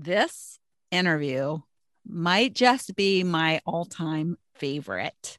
this interview might just be my all-time favorite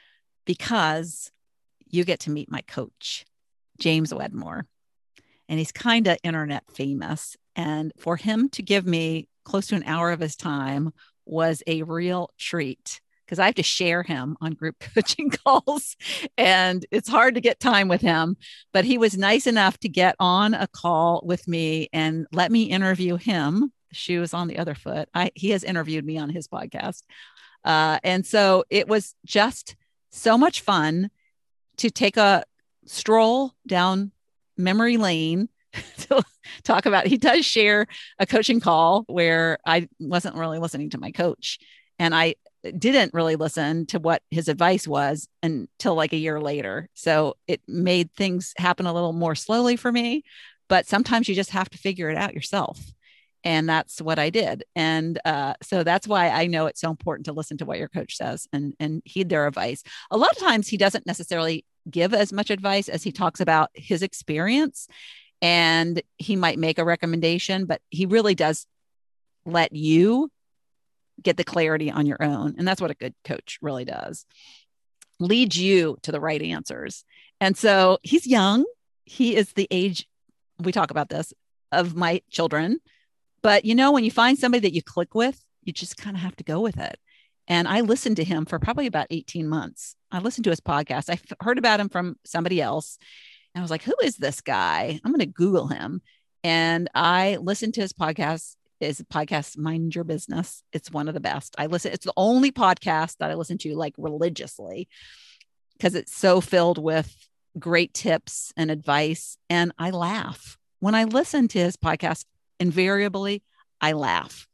because you get to meet my coach, James Wedmore. And he's kind of internet famous. And for him to give me close to an hour of his time was a real treat because I have to share him on group coaching calls. And it's hard to get time with him. But he was nice enough to get on a call with me and let me interview him. The shoe is on the other foot. He has interviewed me on his podcast. And so it was just so much fun to take a stroll down memory lane to talk about. He does share a coaching call where I wasn't really listening to my coach, and I didn't really listen to what his advice was until like a year later. So it made things happen a little more slowly for me, but sometimes you just have to figure it out yourself. And that's what I did. And so that's why I know it's so important to listen to what your coach says and heed their advice. A lot of times he doesn't necessarily give as much advice as he talks about his experience, and he might make a recommendation, but he really does let you get the clarity on your own. And that's what a good coach really does. Lead you to the right answers. And so he's young. He is the age, we talk about this, of my children. But you know, when you find somebody that you click with, you just kind of have to go with it. And I listened to him for probably about 18 months. I listened to his podcast. I heard about him from somebody else. And I was like, who is this guy? I'm going to Google him. And I listened to his podcast. His podcast, Mind Your Business. It's one of the best. It's the only podcast that I listen to like religiously because it's so filled with great tips and advice. And I laugh. When I listen to his podcast, invariably, I laugh.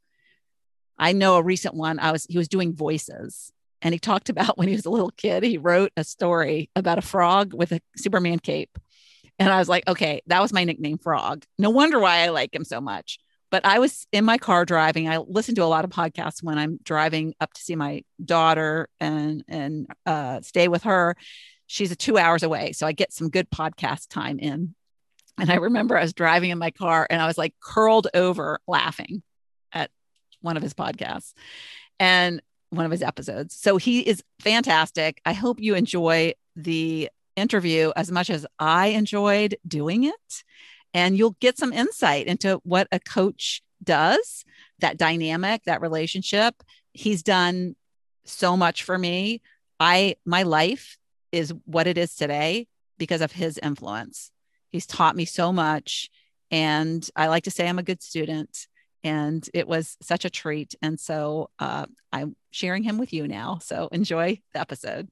I know a recent one, he was doing voices, and he talked about when he was a little kid, he wrote a story about a frog with a Superman cape. And I was like, okay, that was my nickname, Frog. No wonder why I like him so much. But I was in my car driving. I listen to a lot of podcasts when I'm driving up to see my daughter and stay with her. She's 2 hours away. So I get some good podcast time in. And I remember I was driving in my car and I was like curled over laughing at one of his podcasts and one of his episodes. So he is fantastic. I hope you enjoy the interview as much as I enjoyed doing it. And you'll get some insight into what a coach does, that dynamic, that relationship. He's done so much for me. My life is what it is today because of his influence. He's taught me so much. And I like to say I'm a good student. And it was such a treat. And so I'm sharing him with you now. So enjoy the episode.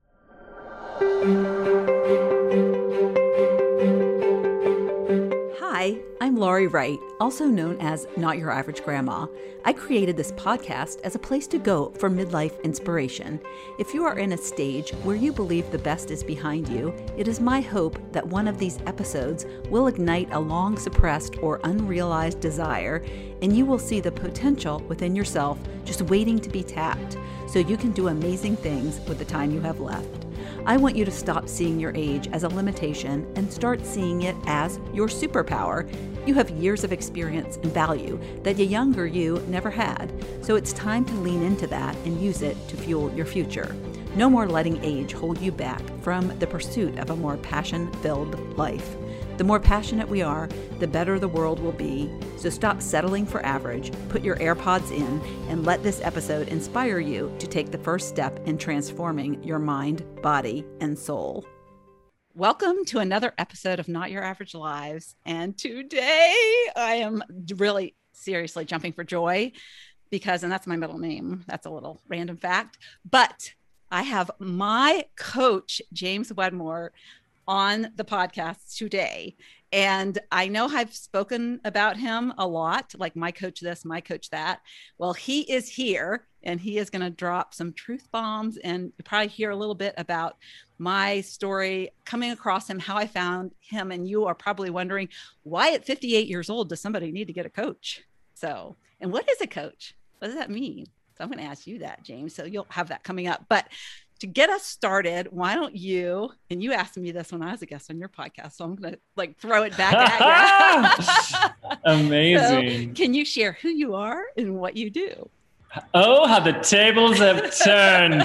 Hi, I'm Laurie Wright, also known as Not Your Average Grandma. I created this podcast as a place to go for midlife inspiration. If you are in a stage where you believe the best is behind you, it is my hope that one of these episodes will ignite a long suppressed or unrealized desire, and you will see the potential within yourself just waiting to be tapped, so you can do amazing things with the time you have left. I want you to stop seeing your age as a limitation and start seeing it as your superpower. You have years of experience and value that the younger you never had, so it's time to lean into that and use it to fuel your future. No more letting age hold you back from the pursuit of a more passion-filled life. The more passionate we are, the better the world will be. So stop settling for average, put your AirPods in, and let this episode inspire you to take the first step in transforming your mind, body, and soul. Welcome to another episode of Not Your Average Lives. And today I am really seriously jumping for joy because, and that's my middle name. That's a little random fact, but I have my coach, James Wedmore, on the podcast today. And I know I've spoken about him a lot, like my coach this, my coach that. Well, he is here and he is going to drop some truth bombs and probably hear a little bit about my story coming across him, how I found him. And you are probably wondering, why at 58 years old does somebody need to get a coach? So, and what is a coach? What does that mean? So I'm going to ask you that, James. So you'll have that coming up. But to get us started, why don't you, and you asked me this when I was a guest on your podcast, so I'm going to like throw it back at you. Amazing. So can you share who you are and what you do? Oh, how the tables have turned.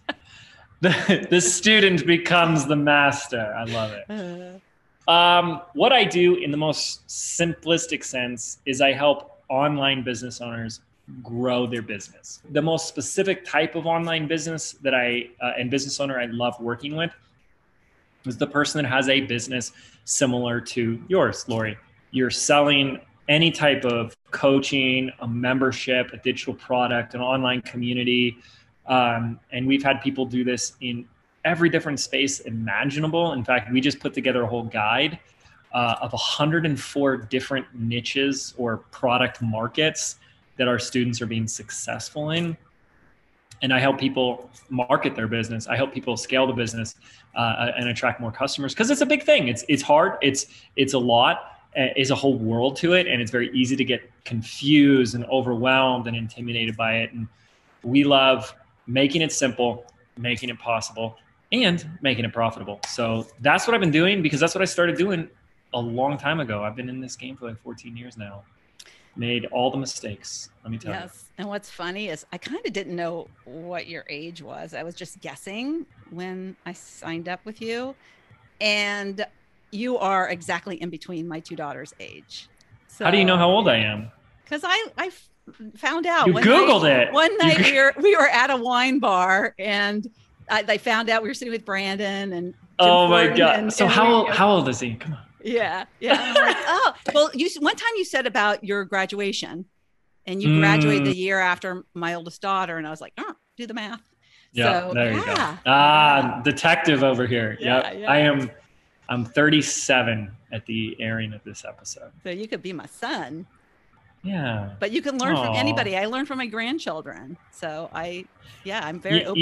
The student becomes the master. I love it. What I do in the most simplistic sense is I help online business owners grow their business. The most specific type of online business that and business owner I love working with is the person that has a business similar to yours, Lori. You're selling any type of coaching, a membership, a digital product, an online community. And we've had people do this in every different space imaginable. In fact, we just put together a whole guide of 104 different niches or product markets that our students are being successful in. And I help people market their business. I help people scale the business and attract more customers, because it's a big thing. It's hard. It's a lot. It's a whole world to it. And it's very easy to get confused and overwhelmed and intimidated by it. And we love making it simple, making it possible, and making it profitable. So that's what I've been doing, because that's what I started doing a long time ago. I've been in this game for like 14 years now. Made all the mistakes, let me tell you. Yes. And what's funny is I kind of didn't know what your age was. I was just guessing when I signed up with you. And you are exactly in between my two daughters' age. So, how do you know how old I am? Because I found out. You Googled it. One night we were at a wine bar, and they found out we were sitting with Brandon and Jim oh my Forden God. So how old is he? Come on. Yeah. I'm like, oh, well, one time you said about your graduation, and you graduated the year after my oldest daughter, and I was like, oh, do the math. Yeah, so, there you go. Detective over here. Yeah. I'm 37 at the airing of this episode. So you could be my son. Yeah. But you can learn from anybody. I learn from my grandchildren. So I'm very open.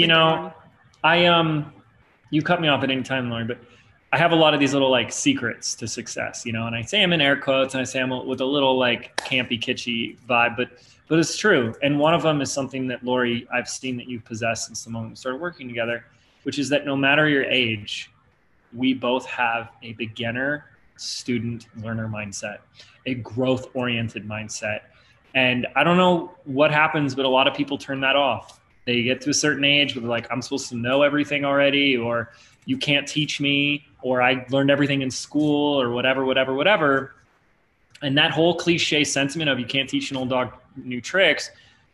You cut me off at any time, Lauren, but I have a lot of these little like secrets to success, and I say I'm in air quotes, and I say I'm with a little like campy, kitschy vibe, but it's true. And one of them is something that, Lori, I've seen that you've possessed since the moment we started working together, which is that no matter your age, we both have a beginner, student, learner mindset, a growth-oriented mindset. And I don't know what happens, but a lot of people turn that off. They get to a certain age where they're like, I'm supposed to know everything already, or you can't teach me, or I learned everything in school, or whatever. And that whole cliche sentiment of you can't teach an old dog new tricks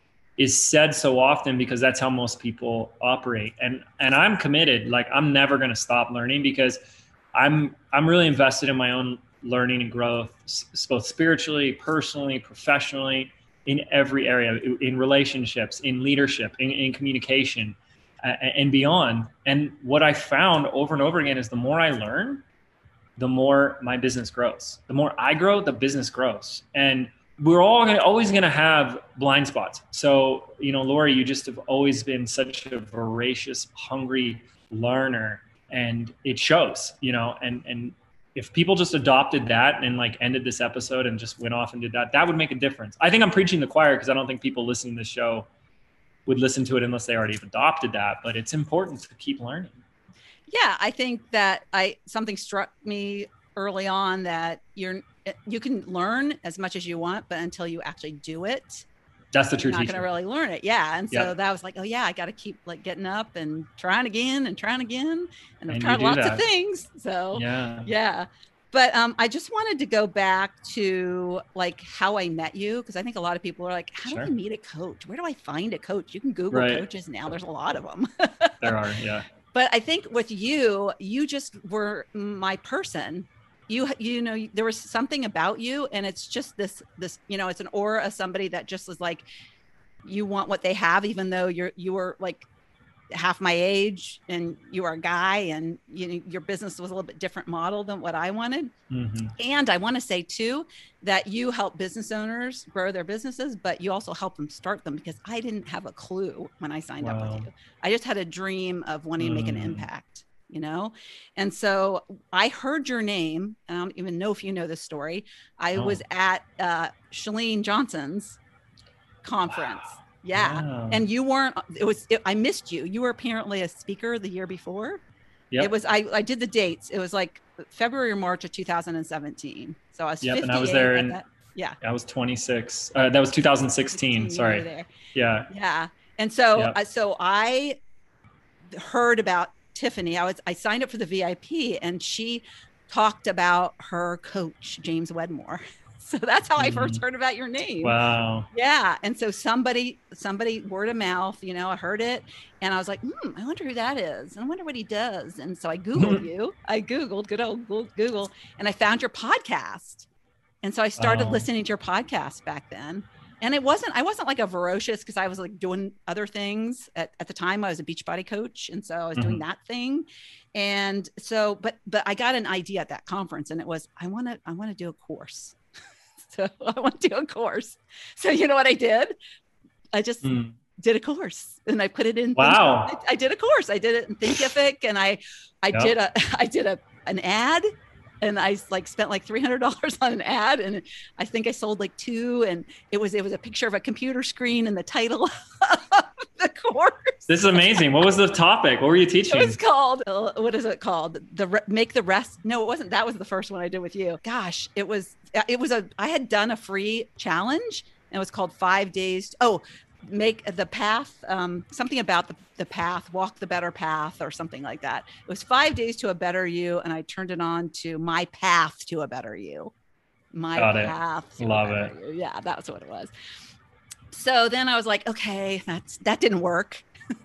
is said so often because that's how most people operate. And I'm committed. Like, I'm never going to stop learning, because I'm really invested in my own learning and growth, both spiritually, personally, professionally, in every area, in relationships, in leadership, in communication, and beyond. And what I found over and over again is the more I learn, the more my business grows. The more I grow, the business grows. And we're always going to have blind spots. So, Lori, you just have always been such a voracious, hungry learner, and it shows, and if people just adopted that and like ended this episode and just went off and did that, that would make a difference. I think I'm preaching the choir, because I don't think people listening to this show would listen to it unless they already have adopted that, but it's important to keep learning. Yeah. I think that something struck me early on, that you can learn as much as you want, but until you actually do it, that's the true teacher. You're not going to really learn it. Yeah. And so that was like, oh yeah, I got to keep like getting up and trying again. And I've tried lots of things. So yeah. But I just wanted to go back to like how I met you, because I think a lot of people are like, how do I meet a coach? Where do I find a coach? You can Google coaches now. There's a lot of them. There are, yeah. But I think with you just were my person. You there was something about you, and it's just this, it's an aura of somebody that just is like, you want what they have, even though you were like half my age and you are a guy, and your business was a little bit different model than what I wanted. Mm-hmm. And I want to say too, that you help business owners grow their businesses, but you also help them start them, because I didn't have a clue when I signed up with you. I just had a dream of wanting to make an impact. And so I heard your name, and I don't even know if you know this story. I was at Chalene Johnson's conference. Yeah. Wow. And you weren't, I missed you. You were apparently a speaker the year before. Yep. It was, I did the dates. It was like February or March of 2017. So I was 58 and I was there at that. Yeah. I was 26. That was 2016. Sorry. You were there. Yeah. Yeah. And so, Yep. so I heard about Tiffany. I signed up for the VIP, and she talked about her coach, James Wedmore. So that's how I first heard about your name. Wow. Yeah. And so somebody word of mouth, you know, I heard it and I was like, I wonder who that is. And I wonder what he does. And so I Googled you. I Googled, good old Google, and I found your podcast. And so I started listening to your podcast back then. And I wasn't like a voracious, because I was like doing other things at the time. I was a Beachbody coach. And so I was doing that thing. And so, but I got an idea at that conference, and it was, I want to do a course. So I want to do a course. So you know what I did? I just did a course, and I put it in. Wow. I did a course. I did it in Thinkific, and I did an ad, and I like spent like $300 on an ad, and I think I sold like 2, and it was a picture of a computer screen and the title of the course. This is amazing. What was the topic? What were you teaching? It was called, what is it called? Make the rest. No, it wasn't. That was the first one I did with you. Gosh, I had done a free challenge, and it was called 5 days. Make the path, something about the path, walk the better path, or something like that. It was 5 days to a better you. And I turned it on to my path to a better you. Got it. Love it. You. Yeah, that's what it was. So then I was like, okay, that didn't work.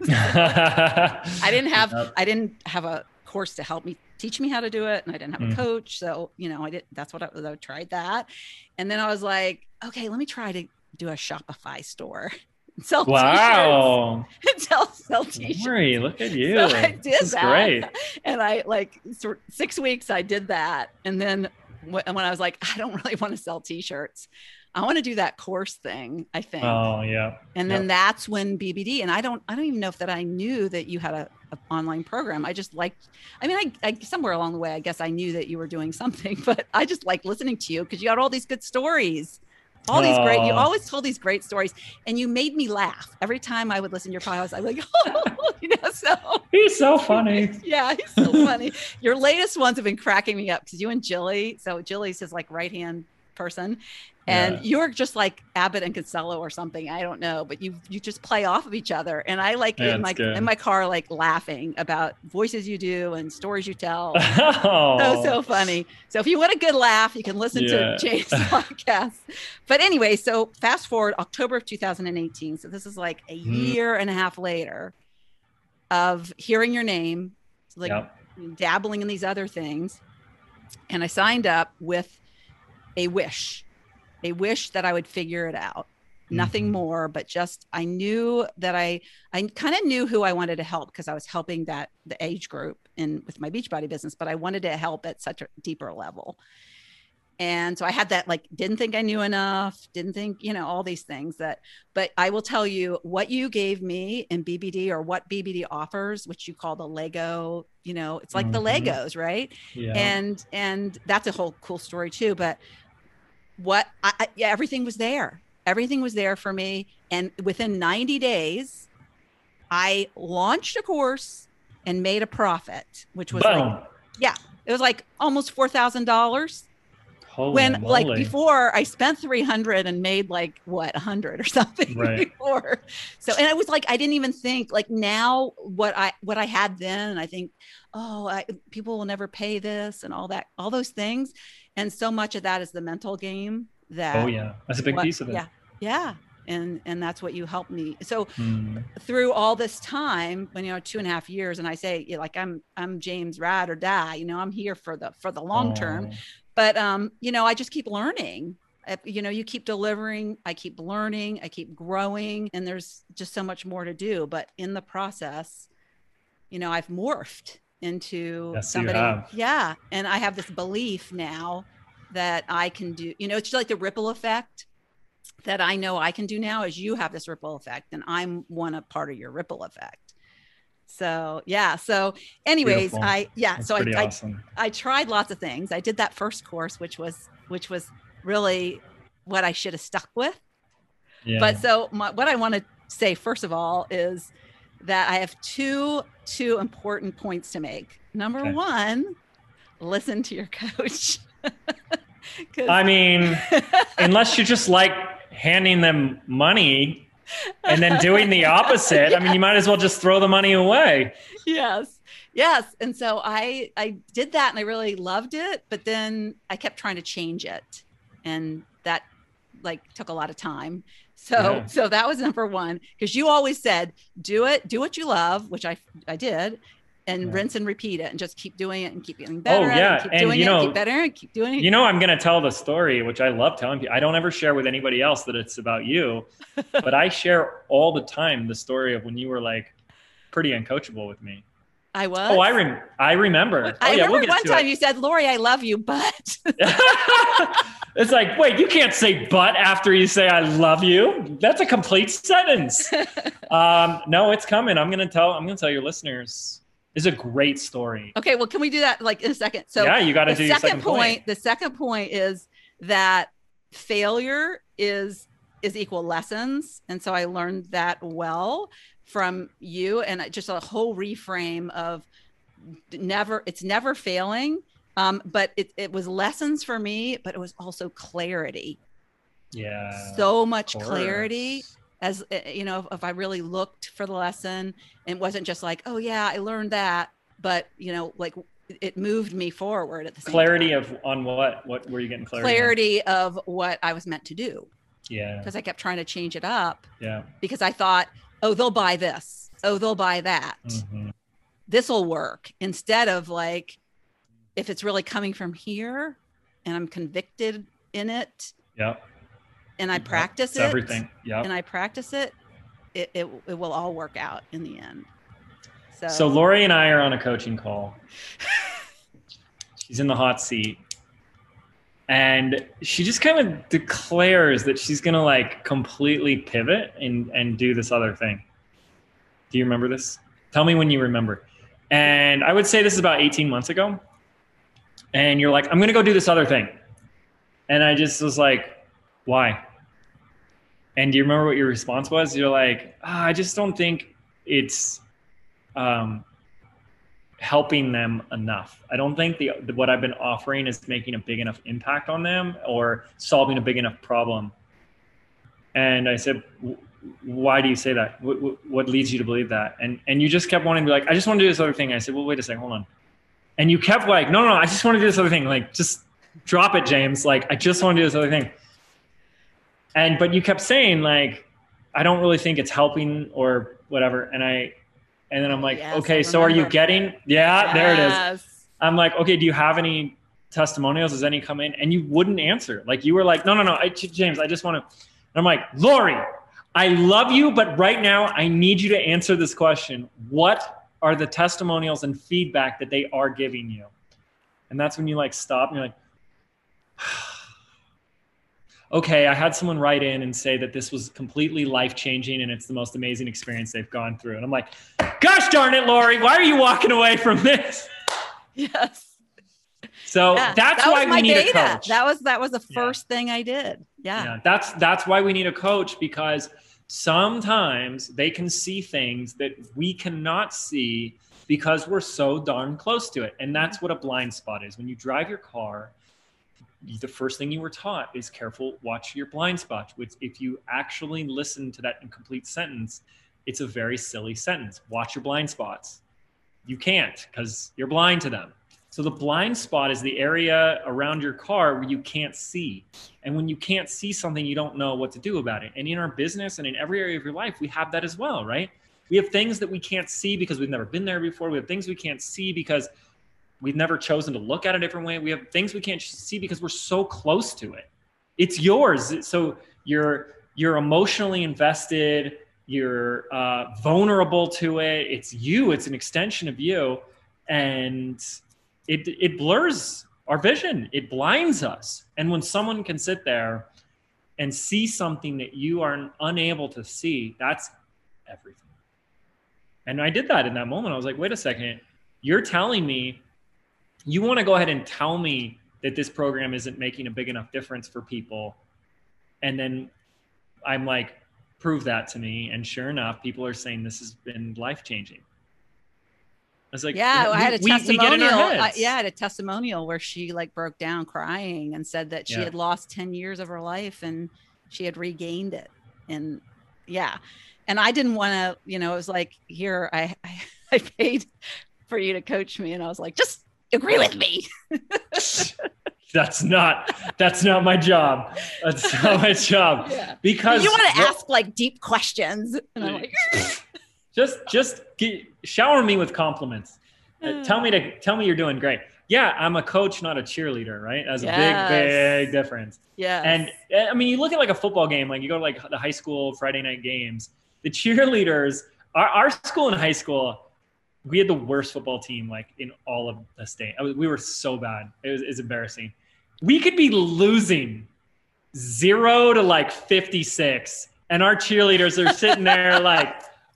I didn't have a course to help me teach me how to do it, and I didn't have a coach. So, you know, I tried that. And then I was like, okay, let me try to do a Shopify store. Sell wow. t-shirts. Sell t-shirts. Mary, look at you. So I did that. Great. And I 6 weeks I did that. And then when I was like, I don't really want to sell t-shirts, I want to do that course thing, I think. Oh yeah. And then that's when BBD, and I don't even know that I knew that you had a online program. I just liked, I somewhere along the way, I guess I knew that you were doing something, but I just liked listening to you because you had all these good stories. You always told these great stories, and you made me laugh every time I would listen to your podcast. I was like, so he's so funny. Yeah, he's so funny. Your latest ones have been cracking me up because you and Jilly. So Jilly's his like right-hand person, and you're just like Abbott and Costello or something. I don't know, but you just play off of each other. And I like in my car, like laughing about voices you do and stories you tell. So funny. So if you want a good laugh, you can listen to James' podcast. But anyway, so fast forward October of 2018. So this is like a year and a half later of hearing your name, like dabbling in these other things. And I signed up with a wish that I would figure it out. Nothing more, but just, I knew that I kind of knew who I wanted to help because I was helping the age group with my Beachbody business, but I wanted to help at such a deeper level. And so I had that, like, didn't think I knew enough, didn't think, all these things but I will tell you what you gave me in BBD, or what BBD offers, which you call the Lego, it's like the Legos, right? Yeah. And that's a whole cool story too. But everything was there. Everything was there for me. And within 90 days, I launched a course and made a profit, which was it was like almost $4,000. When moly. Like before I spent 300 and made like 100 or something before. So, and it was like, I didn't even think, like, now what I had then, I think, people will never pay this and all those things. And so much of that is the mental game that's a big piece of it. Yeah. And that's what you helped me. So through all this time, when 2.5 years, and I say, like, I'm James ride or die, I'm here for the long term. But, I just keep learning. You keep delivering. I keep learning. I keep growing. And there's just so much more to do. But in the process, I've morphed into somebody. Yeah. And I have this belief now that I can do, it's just like the ripple effect that I know I can do now, is you have this ripple effect, and I'm a part of your ripple effect. So, yeah. So anyways, awesome. I tried lots of things. I did that first course, which was really what I should have stuck with. Yeah. But so what I want to say, first of all, is that I have two important points to make. Number one, listen to your coach. I mean, unless you just like handing them money and then doing the opposite, I mean, you might as well just throw the money away. Yes. And so I did that and I really loved it, but then I kept trying to change it. And that like took a lot of time. So that was number one, because you always said, do what you love, which I did, and rinse and repeat it and just keep doing it and keep getting better. Keep doing it, keep better and keep doing it. You know, I'm going to tell the story, which I love telling people. I don't ever share with anybody else that it's about you, but I share all the time the story of when you were like pretty uncoachable with me. I was. Oh, I remember. I remember one time you said, "Lori, I love you, but." It's like, wait, you can't say "but" after you say "I love you." That's a complete sentence. No, it's coming. I'm gonna tell your listeners. It's a great story. Okay, well, can we do that like in a second? So yeah, you got to do your second point. The second point is that failure is equal lessons, and so I learned that well from you, and just a whole reframe of it's never failing. But it was lessons for me, but it was also clarity. Yeah. So much clarity, as you know, if I really looked for the lesson, and it wasn't just like, oh yeah, I learned that, but you know, like it moved me forward at the same clarity time. on what were you getting clarity? Clarity of what I was meant to do. Yeah. Because I kept trying to change it up. Yeah. Because I thought, oh, they'll buy this. Oh, they'll buy that. Mm-hmm. This'll work. Instead of like, if it's really coming from here and I'm convicted in it. Yeah. And I practice it. Everything. Yeah. And I practice it, it will all work out in the end. So Lori and I are on a coaching call. She's in the hot seat. And she just kind of declares that she's going to like completely pivot and do this other thing. Do you remember this? Tell me when you remember. And I would say this is about 18 months ago. And you're like, I'm going to go do this other thing. And I just was like, why? And do you remember what your response was? You're like, I just don't think it's helping them enough. I don't think what I've been offering is making a big enough impact on them or solving a big enough problem. And I said, why do you say that? What leads you to believe that? And you just kept wanting to be like, I just want to do this other thing. I said, well, wait a second, hold on. And you kept like, no, I just want to do this other thing. Like, just drop it, James. Like, I just want to do this other thing. But you kept saying like, I don't really think it's helping or whatever. And then I'm like, yes, okay, so are you getting, yes. There it is. I'm like, okay, do you have any testimonials? Does any come in? And you wouldn't answer. Like you were like, no, James, I just want to, and I'm like, Lori, I love you, but right now I need you to answer this question. What are the testimonials and feedback that they are giving you? And that's when you like stop and you're like, okay, I had someone write in and say that this was completely life-changing and it's the most amazing experience they've gone through. And I'm like, gosh darn it, Lori, why are you walking away from this? Yes. So that's why we need a coach. That was the first thing I did. Yeah. That's why we need a coach, because sometimes they can see things that we cannot see because we're so darn close to it. And that's what a blind spot is. When you drive your car, the first thing you were taught is careful, watch your blind spots. Which if you actually listen to that incomplete sentence, it's a very silly sentence. Watch your blind spots. You can't because you're blind to them. So the blind spot is the area around your car where you can't see. And when you can't see something, you don't know what to do about it. And in our business and in every area of your life, we have that as well, right? We have things that we can't see because we've never been there before. We have things we can't see because we've never chosen to look at a different way. We have things we can't see because we're so close to it. It's yours. So you're emotionally invested. You're vulnerable to it. It's you. It's an extension of you. And it blurs our vision. It blinds us. And when someone can sit there and see something that you are unable to see, that's everything. And I did that in that moment. I was like, wait a second. You're telling me, you want to go ahead and tell me that this program isn't making a big enough difference for people. And then I'm like, prove that to me. And sure enough, people are saying this has been life-changing. I was like, yeah, I had a testimonial. We get in our heads. I had a testimonial where she like broke down crying and said that she had lost 10 years of her life and she had regained it. And yeah. And I didn't want to, it was like, here, I paid for you to coach me. And I was like, just agree with me. That's not my job. That's not my job. Yeah. Because you want to ask like deep questions. And I'm like, just shower me with compliments. Tell me you're doing great. Yeah, I'm a coach, not a cheerleader, right? That's a big difference. Yeah. And I mean, you look at like a football game, like you go to like the high school Friday night games, the cheerleaders, our school in high school, we had the worst football team like in all of the state. We were so bad. It was embarrassing. We could be losing 0 to like 56. And our cheerleaders are sitting there like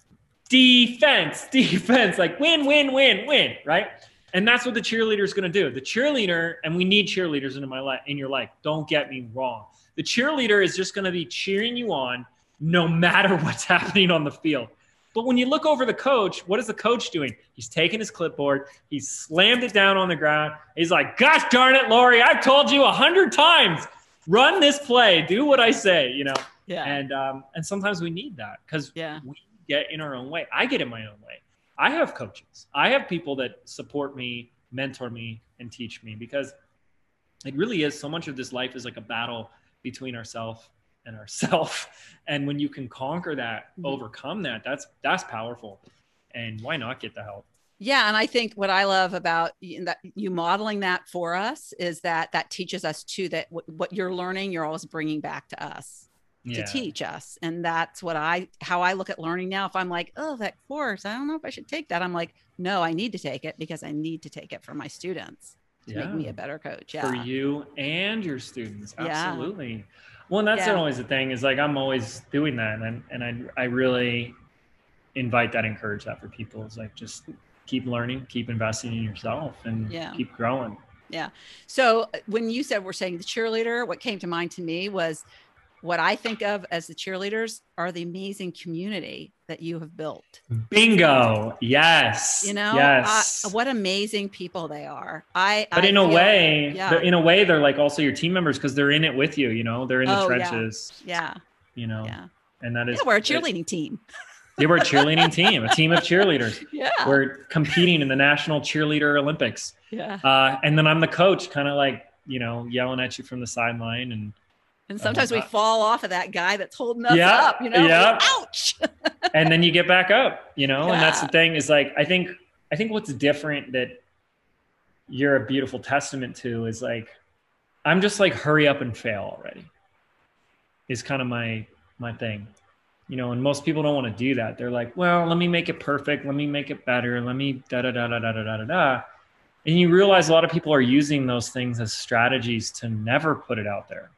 defense, like win, right? And that's what the cheerleader is going to do. The cheerleader, and we need cheerleaders in your life. Don't get me wrong. The cheerleader is just going to be cheering you on no matter what's happening on the field. But when you look over the coach, what is the coach doing? He's taking his clipboard. He's slammed it down on the ground. He's like, gosh darn it, Lori, I've told you 100 times, run this play, do what I say, Yeah. And sometimes we need that because we get in our own way. I get in my own way. I have coaches. I have people that support me, mentor me, and teach me because it really is so much of this life is like a battle between ourself and ourself. And when you can conquer that, overcome that, that's powerful. And why not get the help? Yeah. And I think what I love about that you modeling that for us is that teaches us too, that what you're learning, you're always bringing back to us. To teach us. And that's how I look at learning now. If I'm like, oh, that course, I don't know if I should take that. I'm like, no, I need to take it because I need to take it for my students to make me a better coach. Yeah. For you and your students. Absolutely. Yeah. Well, and that's always the thing is like, I'm always doing that. And I really invite that, encourage that for people. It's like, just keep learning, keep investing in yourself and keep growing. Yeah. So when you said, we're saying the cheerleader, what came to mind to me was, what I think of as the cheerleaders are the amazing community that you have built. Bingo. Yes. Yes. What amazing people they are. But in a way, they're like also your team members because they're in it with you. They're in the trenches. Yeah. And that is. We're a cheerleading team. Yeah, we're a cheerleading team, a team of cheerleaders. Yeah. We're competing in the National Cheerleader Olympics. Yeah. And then I'm the coach, kind of like yelling at you from the sideline And sometimes we fall off of that guy that's holding us up, ouch. And then you get back up, and that's the thing is like, I think what's different that you're a beautiful testament to is like, I'm just like, hurry up and fail already is kind of my thing, and most people don't want to do that. They're like, well, let me make it perfect. Let me make it better. Let me da. And you realize a lot of people are using those things as strategies to never put it out there.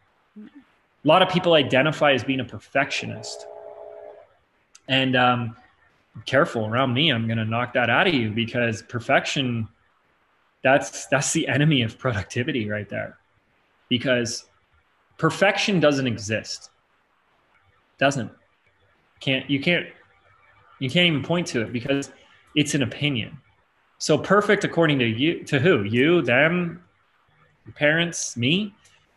A lot of people identify as being a perfectionist. And careful around me, I'm going to knock that out of you because perfection, that's the enemy of productivity right there. Because perfection doesn't exist. Doesn't. You can't even point to it because it's an opinion. So perfect according to you, to who? You, them, your parents, me?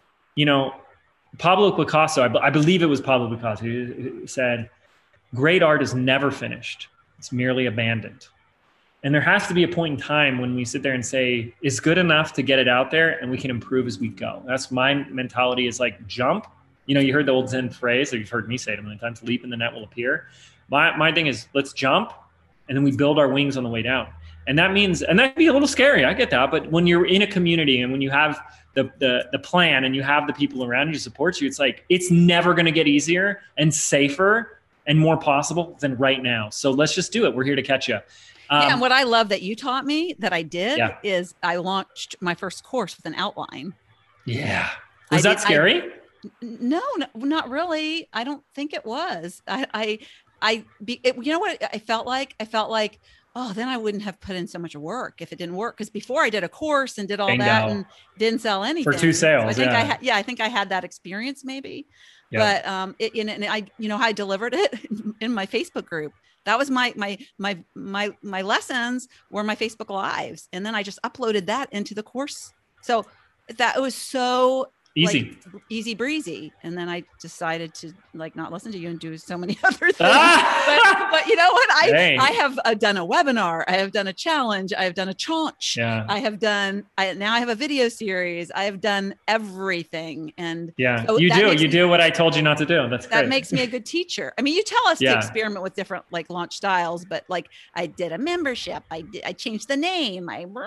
Pablo Picasso, I believe it was Pablo Picasso, who said, great art is never finished. It's merely abandoned. And there has to be a point in time when we sit there and say, it's good enough to get it out there and we can improve as we go. That's my mentality is like jump. You heard the old Zen phrase, or you've heard me say it a million times, leap and the net will appear. My thing is let's jump and then we build our wings on the way down. And that means, and that can be a little scary, I get that. But when you're in a community and when you have the plan and you have the people around you to support you, it's like, it's never going to get easier and safer and more possible than right now. So let's just do it. We're here to catch you. And what I love that you taught me that I did is I launched my first course with an outline. Yeah. Was that scary? No, not really. I don't think it was. You know what I felt like? I felt like oh, then I wouldn't have put in so much work if it didn't work. Because before I did a course and did all that Bingo. and didn't sell For anything. 2 So I sales. think Yeah. I think I had that experience maybe. Yep. But and I, how I delivered it in my Facebook group. That was my lessons were my Facebook lives, and then I just uploaded that into the course. So that was so Easy. like easy breezy. And then I decided to like not listen to you and do so many other things. But you know what? I have done a webinar. I have done a challenge. I have done a chaunch. Yeah. Now I have a video series. I have done everything. And yeah, so you do what I told you not to do. That's great. That makes me a good teacher. I mean, you tell us to experiment with different like launch styles, but like I did a membership. I changed the name.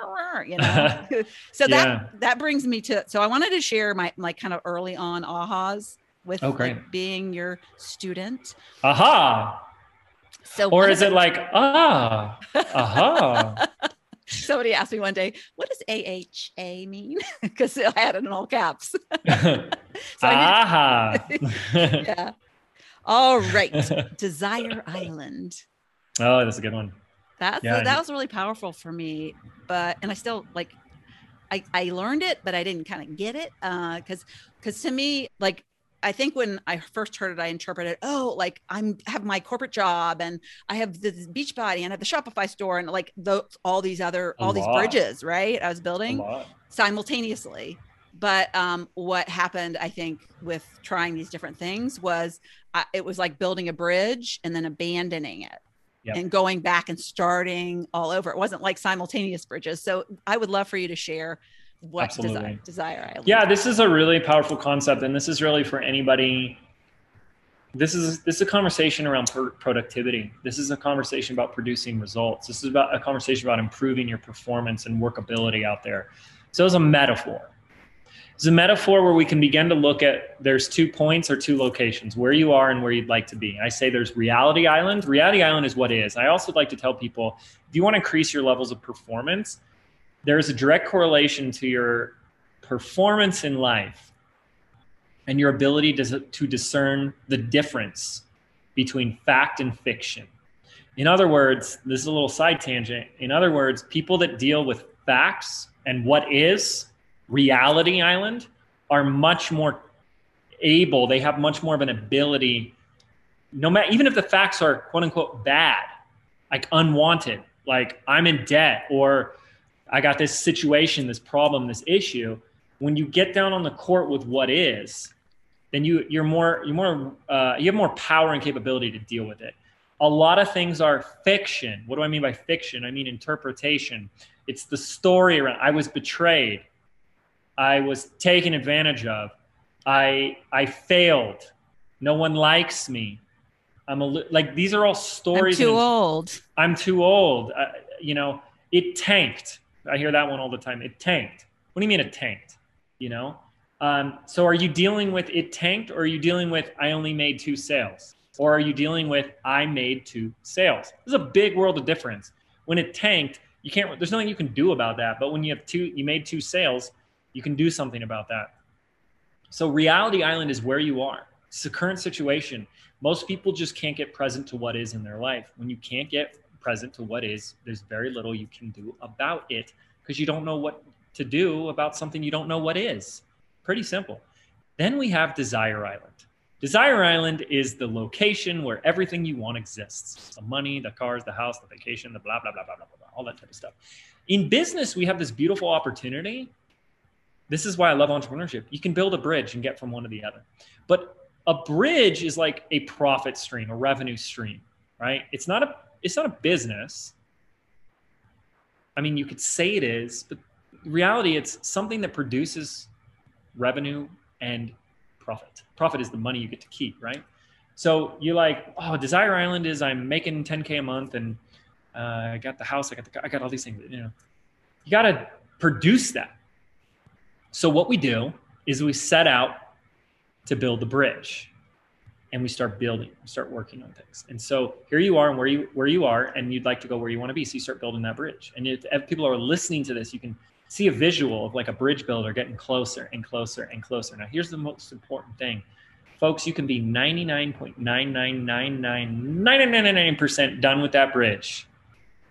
So that brings me to, so I wanted to share my kind of early on ahas with like being your student. Aha. So, or is it like, aha? Somebody asked me one day, what does AHA mean? Because I had it in all caps. Aha. Yeah. All right. Desire Island. Oh, that's a good one. That was really powerful for me. And I still like, I learned it, but I didn't kind of get it. Because to me, like, I think when I first heard it, I interpreted, like have my corporate job and I have this Beachbody and I have the Shopify store and like all these bridges, right? I was building simultaneously. But what happened, I think, with trying these different things was it was like building a bridge and then abandoning it. Yep. And going back and starting all over. It wasn't like simultaneous bridges. So I would love for you to share what Desire Island. Yeah, this is a really powerful concept. And this is really for anybody. This is a conversation around productivity. This is a conversation about producing results. This is about a conversation about improving your performance and workability out there. So it's a metaphor. It's a metaphor where we can begin to look at, there's 2 points or 2 locations, where you are and where you'd like to be. I say there's Reality Island. Reality Island is what is. I also like to tell people, if you want to increase your levels of performance, there's a direct correlation to your performance in life and your ability to discern the difference between fact and fiction. In other words, this is a little side tangent. In other words, people that deal with facts and what is Reality Island are much more able. They have much more of an ability, no matter, even if the facts are quote unquote bad, like unwanted, like I'm in debt or I got this situation, this problem, this issue. When you get down on the court with what is, then you have more power and capability to deal with it. A lot of things are fiction. What do I mean by fiction? I mean interpretation. It's the story around, I was betrayed. I was taken advantage of. I failed. No one likes me. Like these are all stories. I'm too old. It tanked. I hear that one all the time. It tanked. What do you mean it tanked? So are you dealing with it tanked, or are you dealing with I only made 2 sales? Or are you dealing with I made 2 sales? There's a big world of difference. When it tanked, there's nothing you can do about that. But when you made 2 sales, you can do something about that. So Reality Island is where you are. It's the current situation. Most people just can't get present to what is in their life. When you can't get present to what is, there's very little you can do about it because you don't know what to do about something you don't know what is. Pretty simple. Then we have Desire Island. Desire Island is the location where everything you want exists. The money, the cars, the house, the vacation, the blah, blah, blah, blah, blah, blah, all that type of stuff. In business, we have this beautiful opportunity. This is why I love entrepreneurship. You can build a bridge and get from one to the other. But a bridge is like a profit stream, a revenue stream, right? It's not a business. I mean, you could say it is, but in reality, it's something that produces revenue and profit. Profit is the money you get to keep, right? So you're like, Desire Island is I'm making 10K a month and I got the house, I got all these things. You got to produce that. So what we do is we set out to build the bridge, and we start building, we start working on things. And so here you are, and where you are, and you'd like to go where you want to be. So you start building that bridge. And if people are listening to this, you can see a visual of like a bridge builder getting closer and closer and closer. Now, here's the most important thing. Folks, you can be 99.9999999% done with that bridge.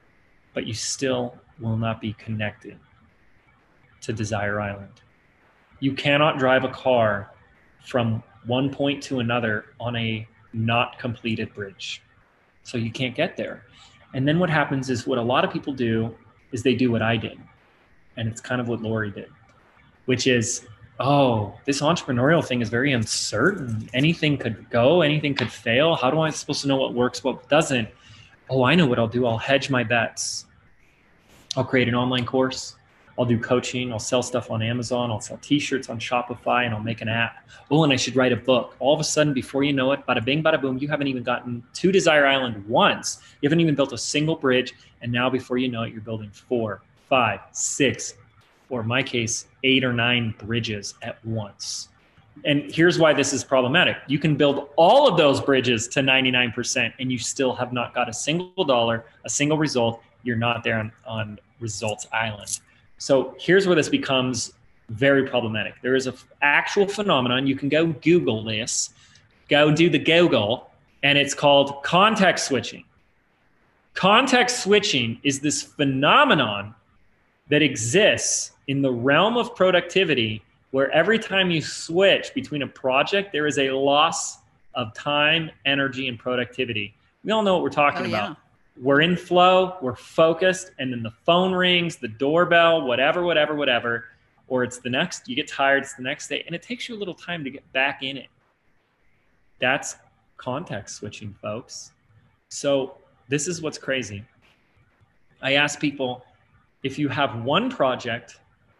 but you still will not be connected to Desire Island. You cannot drive a car from one point to another on a not completed bridge. So you can't get there. And then what happens is what a lot of people do is they do what I did. And it's kind of what Lori did, which is, oh, this entrepreneurial thing is very uncertain. Anything could go, anything could fail. How do I supposed to know what works, what doesn't? Oh, I know what I'll do. I'll hedge my bets. I'll create an online course. I'll do coaching. I'll sell stuff on Amazon. I'll sell t-shirts on Shopify, and I'll make an app. Oh, and I should write a book. All of a sudden, before you know it, bada bing, bada boom, you haven't even gotten to Desire Island once. You haven't even built a single bridge. And now before you know it, you're building 4, 5, 6, or in my case, 8 or 9 bridges at once. And here's why this is problematic. You can build all of those bridges to 99% and you still have not got a single dollar, a single result. You're not there on Results Island. So here's where this becomes very problematic. There is an actual phenomenon. You can go Google this, go do the Google, and it's called context switching. Context switching is this phenomenon that exists in the realm of productivity where every time you switch between a project, there is a loss of time, energy, and productivity. We all know what we're talking about. We're in flow, we're focused, and then the phone rings, the doorbell, whatever, or it's the next, you get tired, it's the next day, and it takes you a little time to get back in it. That's context switching, folks. So this is what's crazy. I ask people, if you have one project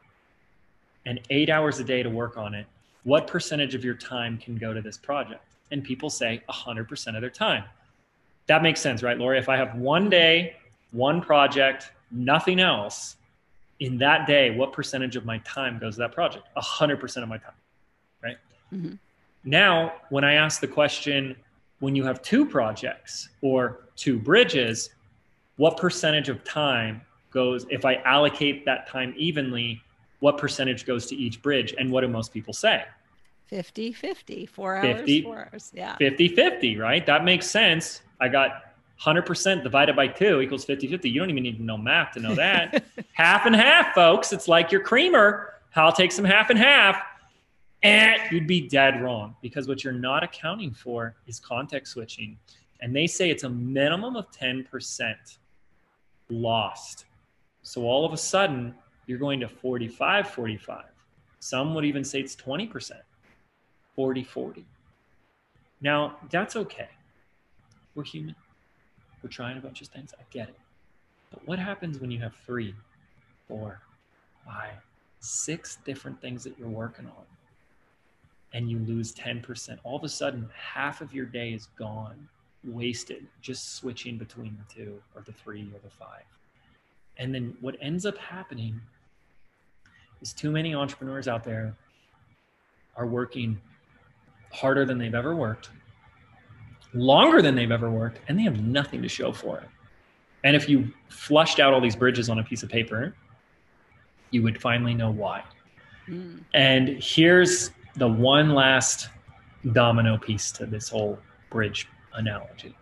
and 8 hours a day to work on it, what percentage of your time can go to this project? And people say 100% of their time. That makes sense, right, Lori? If I have one day, one project, nothing else, in that day, what percentage of my time goes to that project? 100% of my time, right? Mm-hmm. Now, when I ask the question, when you have 2 projects or 2 bridges, what percentage of time goes, if I allocate that time evenly, what percentage goes to each bridge? And what do most people say? 50-50, 4 hours, 50, 4 hours. Yeah. 50-50, right? That makes sense. I got 100% divided by 2 equals 50-50. You don't even need to know math to know that. Half and half, folks. It's like your creamer. I'll take some half and half. And you'd be dead wrong, because what you're not accounting for is context switching. And they say it's a minimum of 10% lost. So all of a sudden, you're going to 45-45. Some would even say it's 20%, 40-40. Now, that's okay. We're human. We're trying a bunch of things. I get it. But what happens when you have 3, 4, 5, 6 different things that you're working on and you lose 10%? All of a sudden, half of your day is gone, wasted, just switching between the 2 or the 3 or the 5. And then what ends up happening is too many entrepreneurs out there are working harder than they've ever worked, longer than they've ever worked, and they have nothing to show for it. And if you flushed out all these bridges on a piece of paper, you would finally know why. Mm. And here's the one last domino piece to this whole bridge analogy.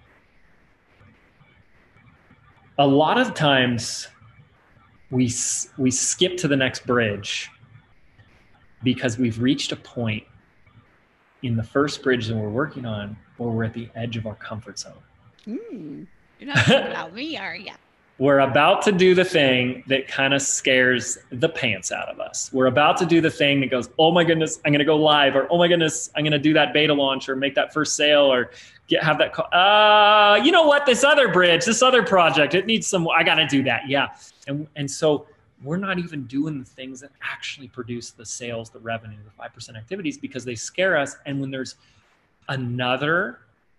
A lot of times we skip to the next bridge because we've reached a point in the first bridge that we're working on where we're at the edge of our comfort zone. You're not talking about me, are you? We're about to do the thing that kind of scares the pants out of us. We're about to do the thing that goes, oh my goodness, I'm going to go live, or oh my goodness, I'm going to do that beta launch or make that first sale or have that call. You know what? This other bridge, this other project, it needs some, I got to do that. Yeah. And so we're not even doing the things that actually produce the sales, the revenue, the 5% activities, because they scare us. And when there's another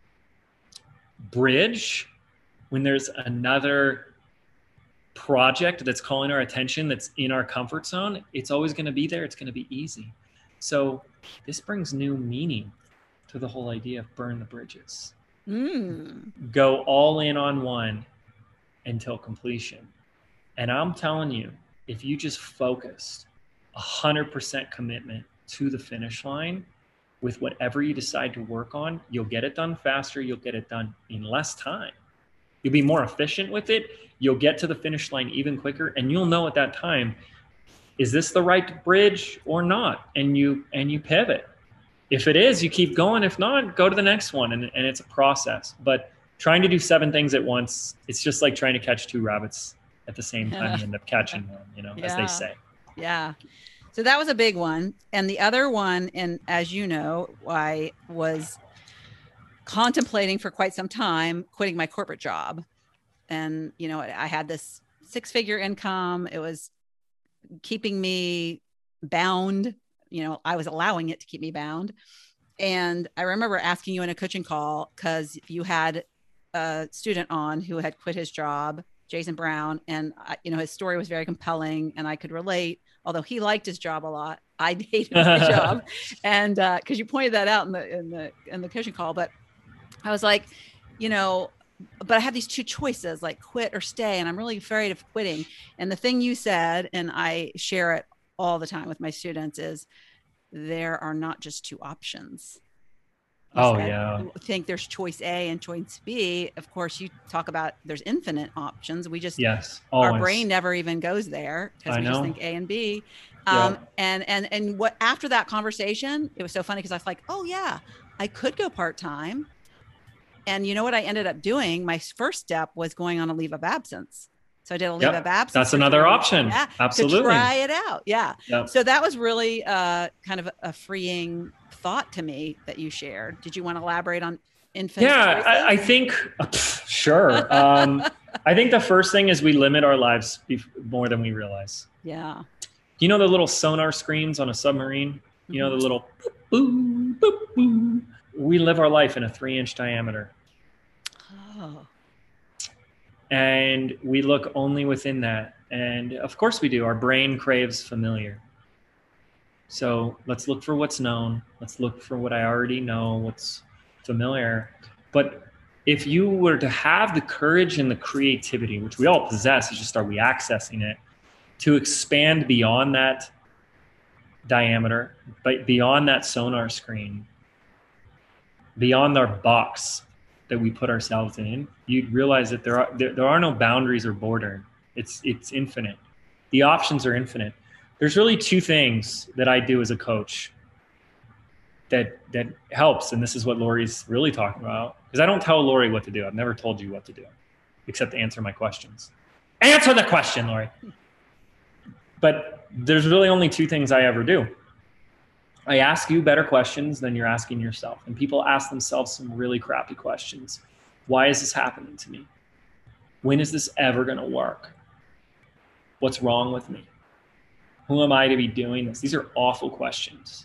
bridge, when there's another project that's calling our attention, that's in our comfort zone, it's always going to be there. It's going to be easy. So this brings new meaning to the whole idea of burn the bridges. Go all in on one until completion. And I'm telling you, if you just focused 100% commitment to the finish line with whatever you decide to work on, you'll get it done faster. You'll get it done in less time. You'll be more efficient with it. You'll get to the finish line even quicker, and you'll know at that time, is this the right bridge or not? And you pivot. If it is, you keep going. If not, go to the next one. And it's a process. But trying to do 7 things at once, it's just like trying to catch 2 rabbits at the same time. You end up catching one, as they say. Yeah. So that was a big one. And the other one, and as you know, I was contemplating for quite some time quitting my corporate job. And, I had this 6-figure income. It was keeping me bound. I was allowing it to keep me bound. And I remember asking you in a coaching call, because you had a student on who had quit his job, Jason Brown. And, his story was very compelling and I could relate, although he liked his job a lot. I hated my job. And because you pointed that out in the coaching call, but I was like, but I have these 2 choices, like quit or stay. And I'm really afraid of quitting. And the thing you said, and I share it all the time with my students, is there are not just 2 options. I think there's choice A and choice B. Of course, you talk about there's infinite options. We just, our brain never even goes there because we just think A and B. And what, after that conversation, it was so funny because I was like, oh yeah, I could go part-time. And you know what I ended up doing? My first step was going on a leave of absence. So I did a leave of absence. That's another option. Yeah, absolutely. To try it out. Yeah. Yep. So that was really kind of a freeing thought to me that you shared. Did you want to elaborate on infinite choices? I think, sure. I think the first thing is we limit our lives more than we realize. Yeah. You know the little sonar screens on a submarine? You know, the little boop, boop, boop. We live our life in a 3-inch diameter. Oh. And we look only within that. And of course we do. Our brain craves familiar. So let's look for what's known. Let's look for what I already know, what's familiar. But if you were to have the courage and the creativity, which we all possess, it's just are we accessing it, to expand beyond that diameter, but beyond that sonar screen, beyond our box that we put ourselves in, you'd realize that there are no boundaries or border. It's infinite. The options are infinite. There's really 2 things that I do as a coach that helps, and this is what Lori's really talking about, because I don't tell Lori what to do. I've never told you what to do, except to answer my questions. Answer the question, Lori. But there's really only 2 things I ever do. I ask you better questions than you're asking yourself. And people ask themselves some really crappy questions. Why is this happening to me? When is this ever going to work? What's wrong with me? Who am I to be doing this? These are awful questions.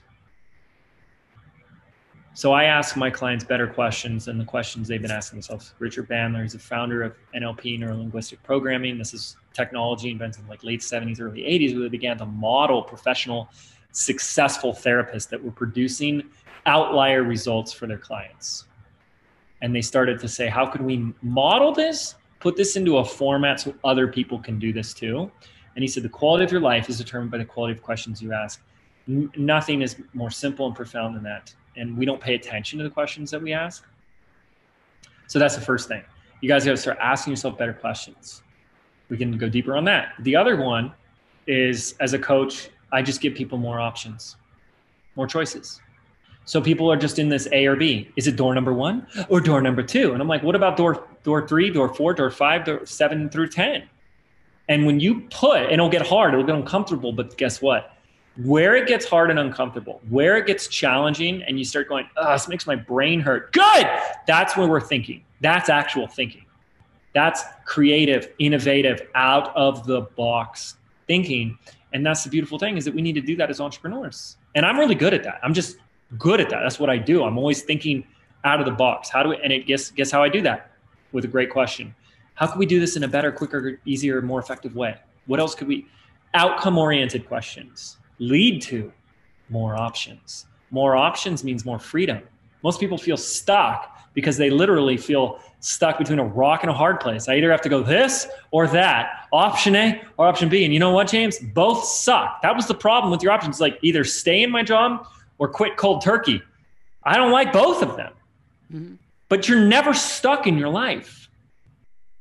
So I ask my clients better questions than the questions they've been asking themselves. Richard Bandler is the founder of NLP, Neuro-Linguistic Programming. This is technology invented in like late 70s, early 80s, where they began to model professional, successful therapists that were producing outlier results for their clients. And they started to say, how could we model this, put this into a format so other people can do this too? And he said, the quality of your life is determined by the quality of questions you ask. Nothing is more simple and profound than that. And we don't pay attention to the questions that we ask. So that's the first thing. You guys got to start asking yourself better questions. We can go deeper on that. The other one is, as a coach, I just give people more options, more choices. So people are just in this A or B. Is it door number 1 or door number 2? And I'm like, what about door 3, door 4, door 5, door 7 through 10? And when you put, and it'll get hard, it'll get uncomfortable, but guess what? Where it gets hard and uncomfortable, where it gets challenging, and you start going, oh, this makes my brain hurt. Good. That's where we're thinking. That's actual thinking. That's creative, innovative, out of the box thinking. And that's the beautiful thing, is that we need to do that as entrepreneurs. And I'm really good at that. I'm just good at that. That's what I do. I'm always thinking out of the box. Guess how I do that? With a great question. How can we do this in a better, quicker, easier, more effective way? What else could we? Outcome-oriented questions lead to more options. More options means more freedom. Most people feel stuck because they literally feel stuck between a rock and a hard place. I either have to go this or that, option A or option B. And you know what, James? Both suck. That was the problem with your options. Like either stay in my job or quit cold turkey. I don't like both of them. Mm-hmm. But you're never stuck in your life.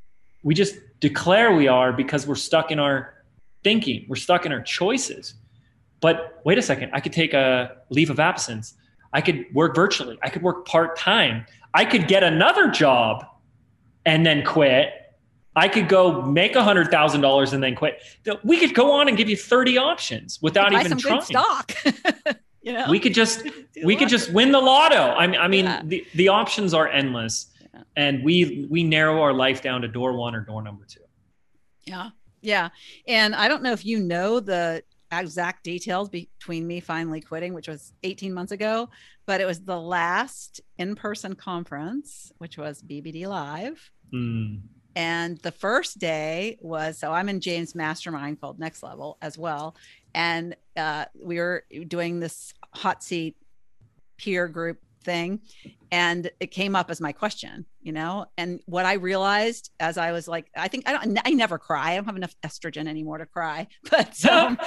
we just declare we are because we're stuck in our thinking. We're stuck in our choices. But wait a second, I could take a leave of absence. I could work virtually. I could work part-time. I could get another job and then quit. I could go make $100,000 and then quit. We could go on and give you 30 options without even some trying. Good stock. You know, we could just win the lotto. I mean, Yeah. the options are endless, and we narrow our life down to door one or door number two. Yeah. Yeah. And I don't know if you know the exact details between me finally quitting, which was 18 months ago, but it was the last in-person conference, which was BBD Live. And the first day was, so I'm in James' mastermind called Next Level as well. And we were doing this hot seat peer group thing. And it came up as my question, you know, and what I realized as I was like, I never cry. I don't have enough estrogen anymore to cry, but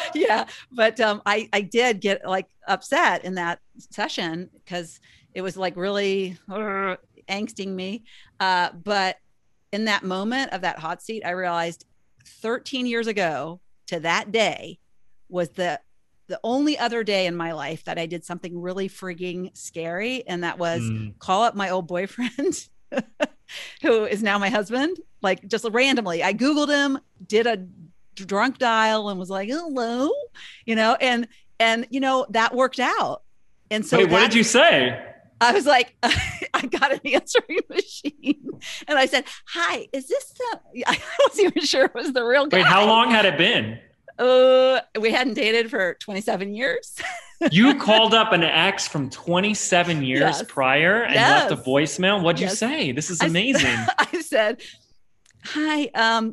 I did get like upset in that session because it was like really angsting me. But in that moment of that hot seat, I realized 13 years ago to that day was the only other day in my life that I did something really freaking scary. And that was call up my old boyfriend, who is now my husband, like just randomly. I Googled him, did a drunk dial and was like, hello, you know, and, you know, that worked out. And so what did you say? I was like, I got an answering machine and I said, hi, is this I wasn't even sure it was the real guy. Wait, how long had it been? We hadn't dated for 27 years. You called up an ex from 27 years prior and left a voicemail. What'd you say? This is amazing. I said, hi,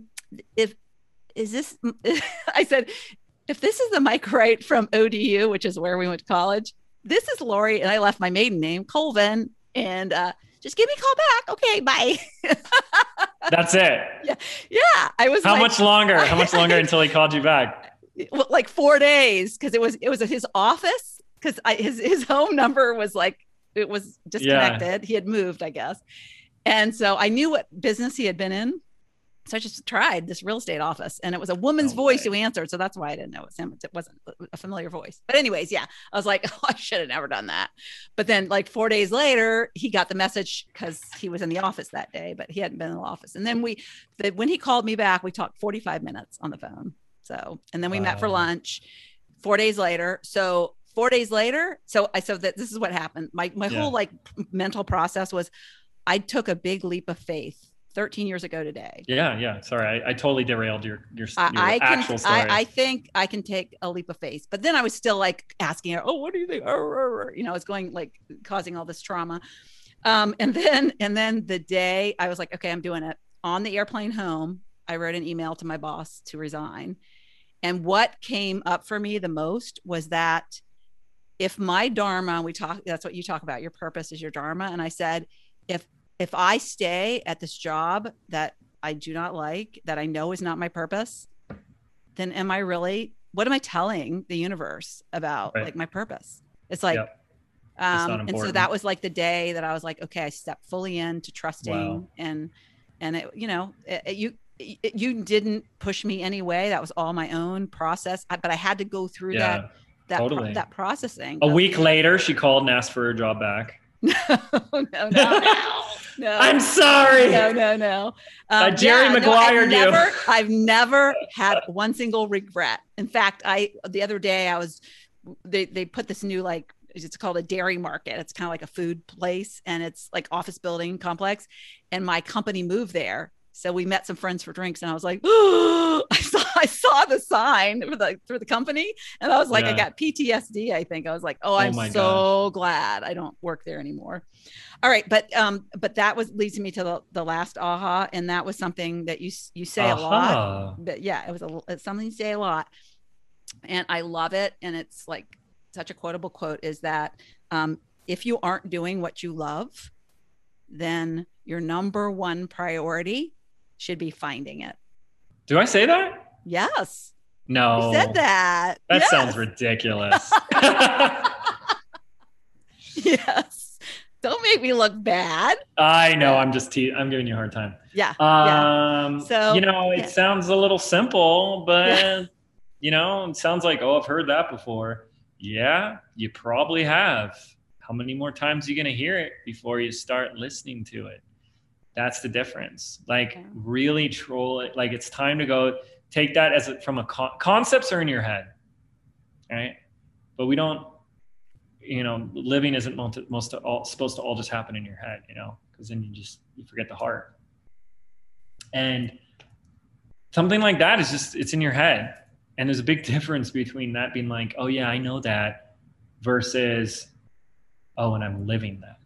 I said, if this is the Mike Wright from ODU, which is where we went to college, this is Lori. And I left my maiden name, Colvin, and just give me a call back. Okay, bye. That's it. Yeah. I was How much longer until he called you back? Well, like 4 days. Cause it was at his office. Cause his home number was like, it was disconnected. Yeah. He had moved, I guess. And so I knew what business he had been in. So I just tried this real estate office and it was a woman's voice who answered. So that's why I didn't know it was him. It wasn't a familiar voice. But anyways, yeah, I was like, oh, I should have never done that. But then like 4 days later, he got the message because he was in the office that day, but he hadn't been in the office. And then when he called me back, we talked 45 minutes on the phone. So, and then we met for lunch 4 days later. So 4 days later, so this is what happened. My whole like mental process was I took a big leap of faith 13 years ago today. Yeah. Sorry, I totally derailed your actual story. I think I can take a leap of faith, but then I was still like asking her, "Oh, what do you think?" You know, it's going like causing all this trauma. And then the day I was like, "Okay, I'm doing it." On the airplane home, I wrote an email to my boss to resign. And what came up for me the most was that if my dharma, that's what you talk about. Your purpose is your dharma, and I said, if I stay at this job that I do not like, that I know is not my purpose, then what am I telling the universe about like my purpose? It's like, and so that was like the day that I was like, okay, I stepped fully into trusting and it, you know, you didn't push me anyway. That was all my own process, but I had to go through that processing. A week later, she called and asked for her job back. No. I'm sorry. No. Jerry Maguire I've never had one single regret. In fact, the other day they put this new, like, it's called a dairy market. It's kind of like a food place and it's like office building complex. And my company moved there. So we met some friends for drinks and I was like, oh, I saw the sign for the company. And I was like, I got PTSD. I think I was like, I'm so glad I don't work there anymore. All right. But that leads me to the last aha. And that was something that you say a lot, but yeah, it's something you say a lot and I love it. And it's like such a quotable quote is that, if you aren't doing what you love, then your number one priority should be finding it. Do I say that? Yes. No. You said that. That sounds ridiculous. Yes. Don't make me look bad. I know. I'm giving you a hard time. Yeah. So, it sounds a little simple, but it sounds like, oh, I've heard that before. Yeah, you probably have. How many more times are you going to hear it before you start listening to it? That's the difference. Like, really troll it. Like, it's time to go take that from a concepts are in your head, right? But we don't, living isn't supposed to all just happen in your head, because then you forget the heart. And something like that is it's in your head. And there's a big difference between that being like, oh yeah, I know that, versus, oh, and I'm living that.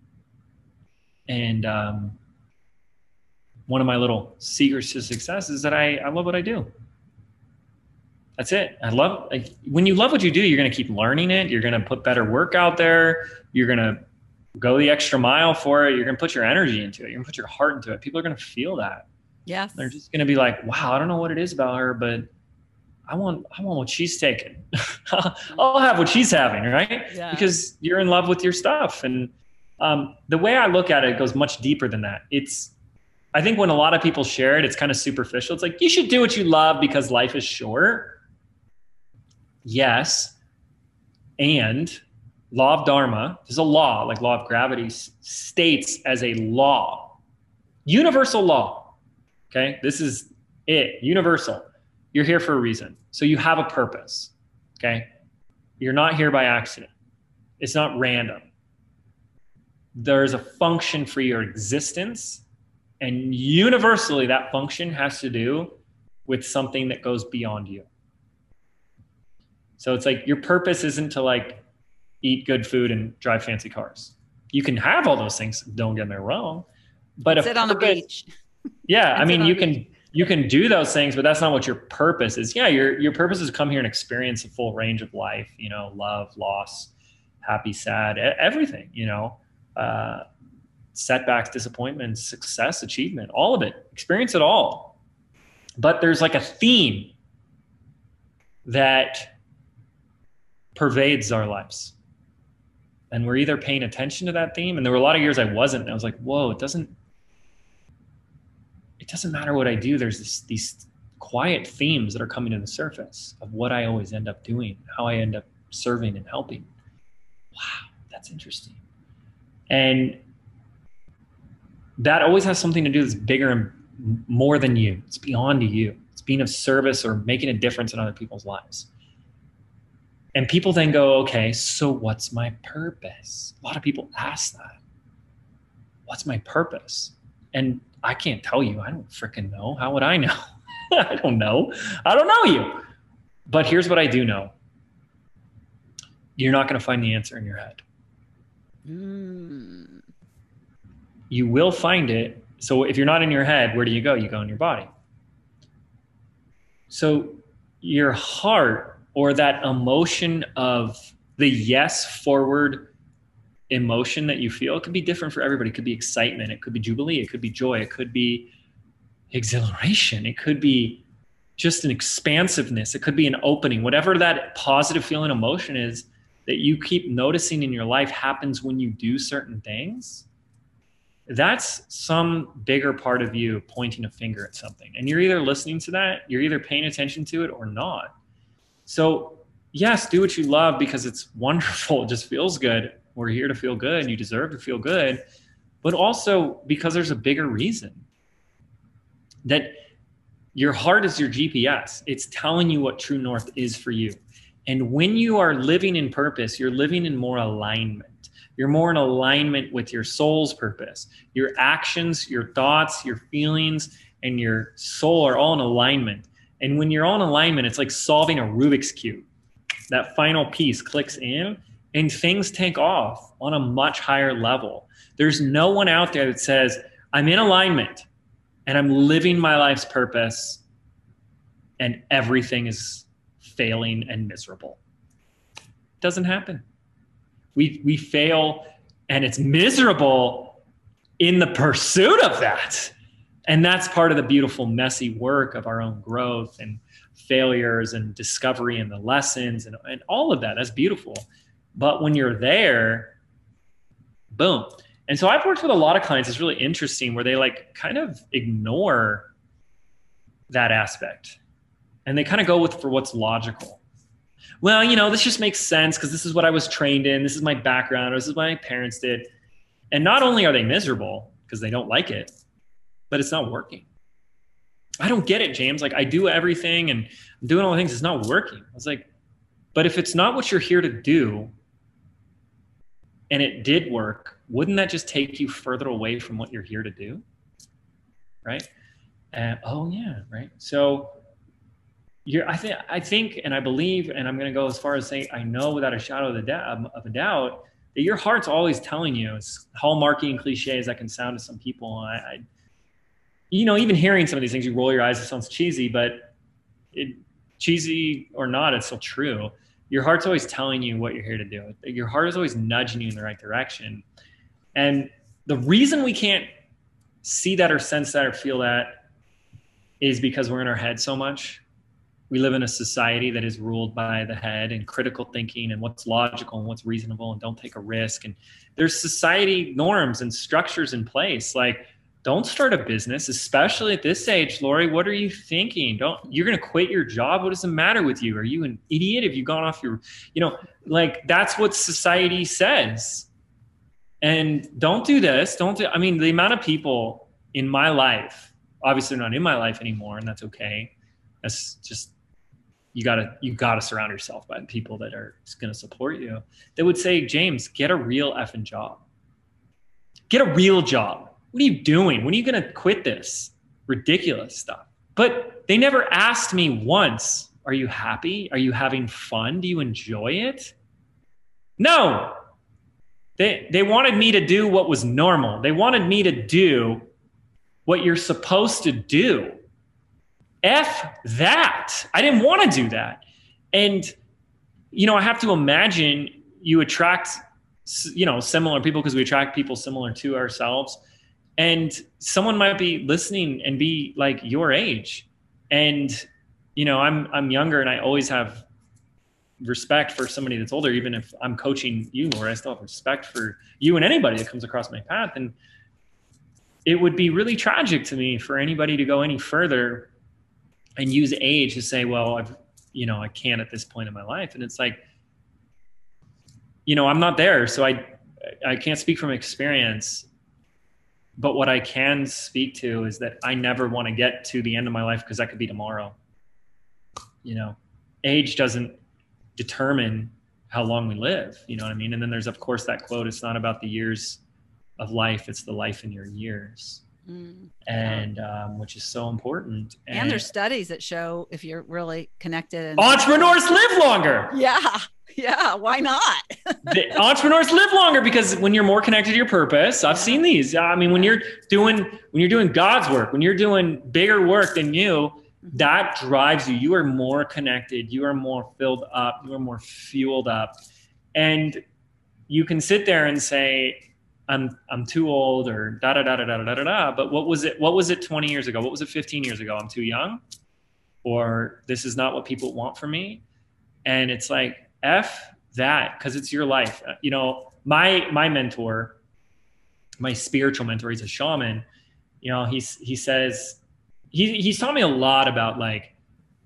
And one of my little secrets to success is that I love what I do. That's it. When you love what you do, you're going to keep learning it. You're going to put better work out there. You're going to go the extra mile for it. You're going to put your energy into it. You're going to put your heart into it. People are going to feel that. Yes. They're just going to be like, wow, I don't know what it is about her, but I want what she's taking. I'll have what she's having, right? Yeah. Because you're in love with your stuff. And the way I look at it goes much deeper than that. I think when a lot of people share it, it's kind of superficial. It's like, you should do what you love because life is short. Yes. And law of Dharma, there's a law, like law of gravity, states as a law, universal law. Okay. This is it. Universal. You're here for a reason. So you have a purpose. Okay. You're not here by accident. It's not random. There's a function for your existence. And universally, that function has to do with something that goes beyond you. So it's like your purpose isn't to like eat good food and drive fancy cars. You can have all those things, don't get me wrong. But sit on the beach. Yeah, I mean, you can do those things, but that's not what your purpose is. Yeah, your purpose is to come here and experience a full range of life, love, loss, happy, sad, everything, setbacks, disappointments, success, achievement, all of it. Experience it all. But there's like a theme that pervades our lives. And we're either paying attention to that theme, and there were a lot of years I wasn't, and I was like, whoa, it doesn't matter what I do. There's these quiet themes that are coming to the surface of what I always end up doing, how I end up serving and helping. Wow, that's interesting. And that always has something to do that's bigger and more than you. It's beyond you. It's being of service or making a difference in other people's lives. And people then go, okay, so what's my purpose? A lot of people ask that. What's my purpose? And I can't tell you. I don't freaking know. How would I know? I don't know. I don't know you. But here's what I do know. You're not going to find the answer in your head. You will find it. So if you're not in your head, where do you go? You go in your body. So your heart, or that emotion of the yes forward emotion that you feel, it could be different for everybody. It could be excitement. It could be jubilee. It could be joy. It could be exhilaration. It could be just an expansiveness. It could be an opening. Whatever that positive feeling emotion is that you keep noticing in your life happens when you do certain things, that's some bigger part of you pointing a finger at something. And you're either listening to that, you're either paying attention to it or not. So yes, do what you love because it's wonderful. It just feels good. We're here to feel good. You deserve to feel good. But also because there's a bigger reason. That your heart is your GPS. It's telling you what true north is for you. And when you are living in purpose, you're living in more alignment. You're more in alignment with your soul's purpose. Your actions, your thoughts, your feelings, and your soul are all in alignment. And when you're all in alignment, it's like solving a Rubik's Cube. That final piece clicks in and things take off on a much higher level. There's no one out there that says, I'm in alignment and I'm living my life's purpose and everything is failing and miserable. It doesn't happen. We fail and it's miserable in the pursuit of that. And that's part of the beautiful, messy work of our own growth and failures and discovery and the lessons and all of that. That's beautiful. But when you're there, Boom. And so I've worked with a lot of clients. It's really interesting where they like kind of ignore that aspect and they kind of go with for what's logical. Well, you know, this just makes sense because this is what I was trained in. This is my background. Or this is what my parents did. And not only are they miserable because they don't like it, but it's not working. I don't get it, James. Like I do everything and I'm doing all the things. It's not working. I was like, but if it's not what you're here to do and it did work, wouldn't that just take you further away from what you're here to do? Right? And oh yeah, right. So I think, and I believe, and I'm going to go as far as saying, I know without a shadow of a doubt that your heart's always telling you, as hallmarky and cliche as that can sound to some people. You know, even hearing some of these things, you roll your eyes. It sounds cheesy, but cheesy or not, it's still true. Your heart's always telling you what you're here to do. Your heart is always nudging you in the right direction. And the reason we can't see that or sense that or feel that is because we're in our head so much. We live in a society that is ruled by the head and critical thinking and what's logical and what's reasonable and don't take a risk. And there's society norms and structures in place. Like, don't start a business, especially at this age, Lori. What are you thinking? You're going to quit your job. What does it matter with you? Are you an idiot? Have you gone off your, like that's what society says. And don't do this. I mean, the amount of people in my life, obviously not in my life anymore, and that's okay. That's just, you gotta surround yourself by people that are going to support you. They would say, James, get a real effing job. Get a real job. What are you doing? When are you going to quit this ridiculous stuff? But they never asked me once, are you happy? Are you having fun? Do you enjoy it? No. They wanted me to do what was normal. They wanted me to do what you're supposed to do. F that. I didn't want to do that. And, I have to imagine you attract, similar people because we attract people similar to ourselves. And someone might be listening and be like your age. And, I'm younger and I always have respect for somebody that's older. Even if I'm coaching you, Laura, I still have respect for you and anybody that comes across my path. And it would be really tragic to me for anybody to go any further and use age to say, well, I can't at this point in my life. And it's like, I'm not there. So I can't speak from experience, but what I can speak to is that I never want to get to the end of my life because that could be tomorrow. Age doesn't determine how long we live. You know what I mean? And then there's, of course, that quote, it's not about the years of life, it's the life in your years. And which is so important. And there's studies that show if you're really connected. Entrepreneurs live longer. Yeah. Why not? The entrepreneurs live longer because when you're more connected to your purpose, I've seen these. I mean, when you're doing God's work, when you're doing bigger work than you, that drives you. You are more connected. You are more filled up. You are more fueled up. And you can sit there and say, I'm too old or da da da da da da da da. But what was it 20 years ago? What was it 15 years ago? I'm too young, or this is not what people want from me. And it's like, F that, because it's your life. My mentor, my spiritual mentor, he's a shaman. He says he's taught me a lot about, like,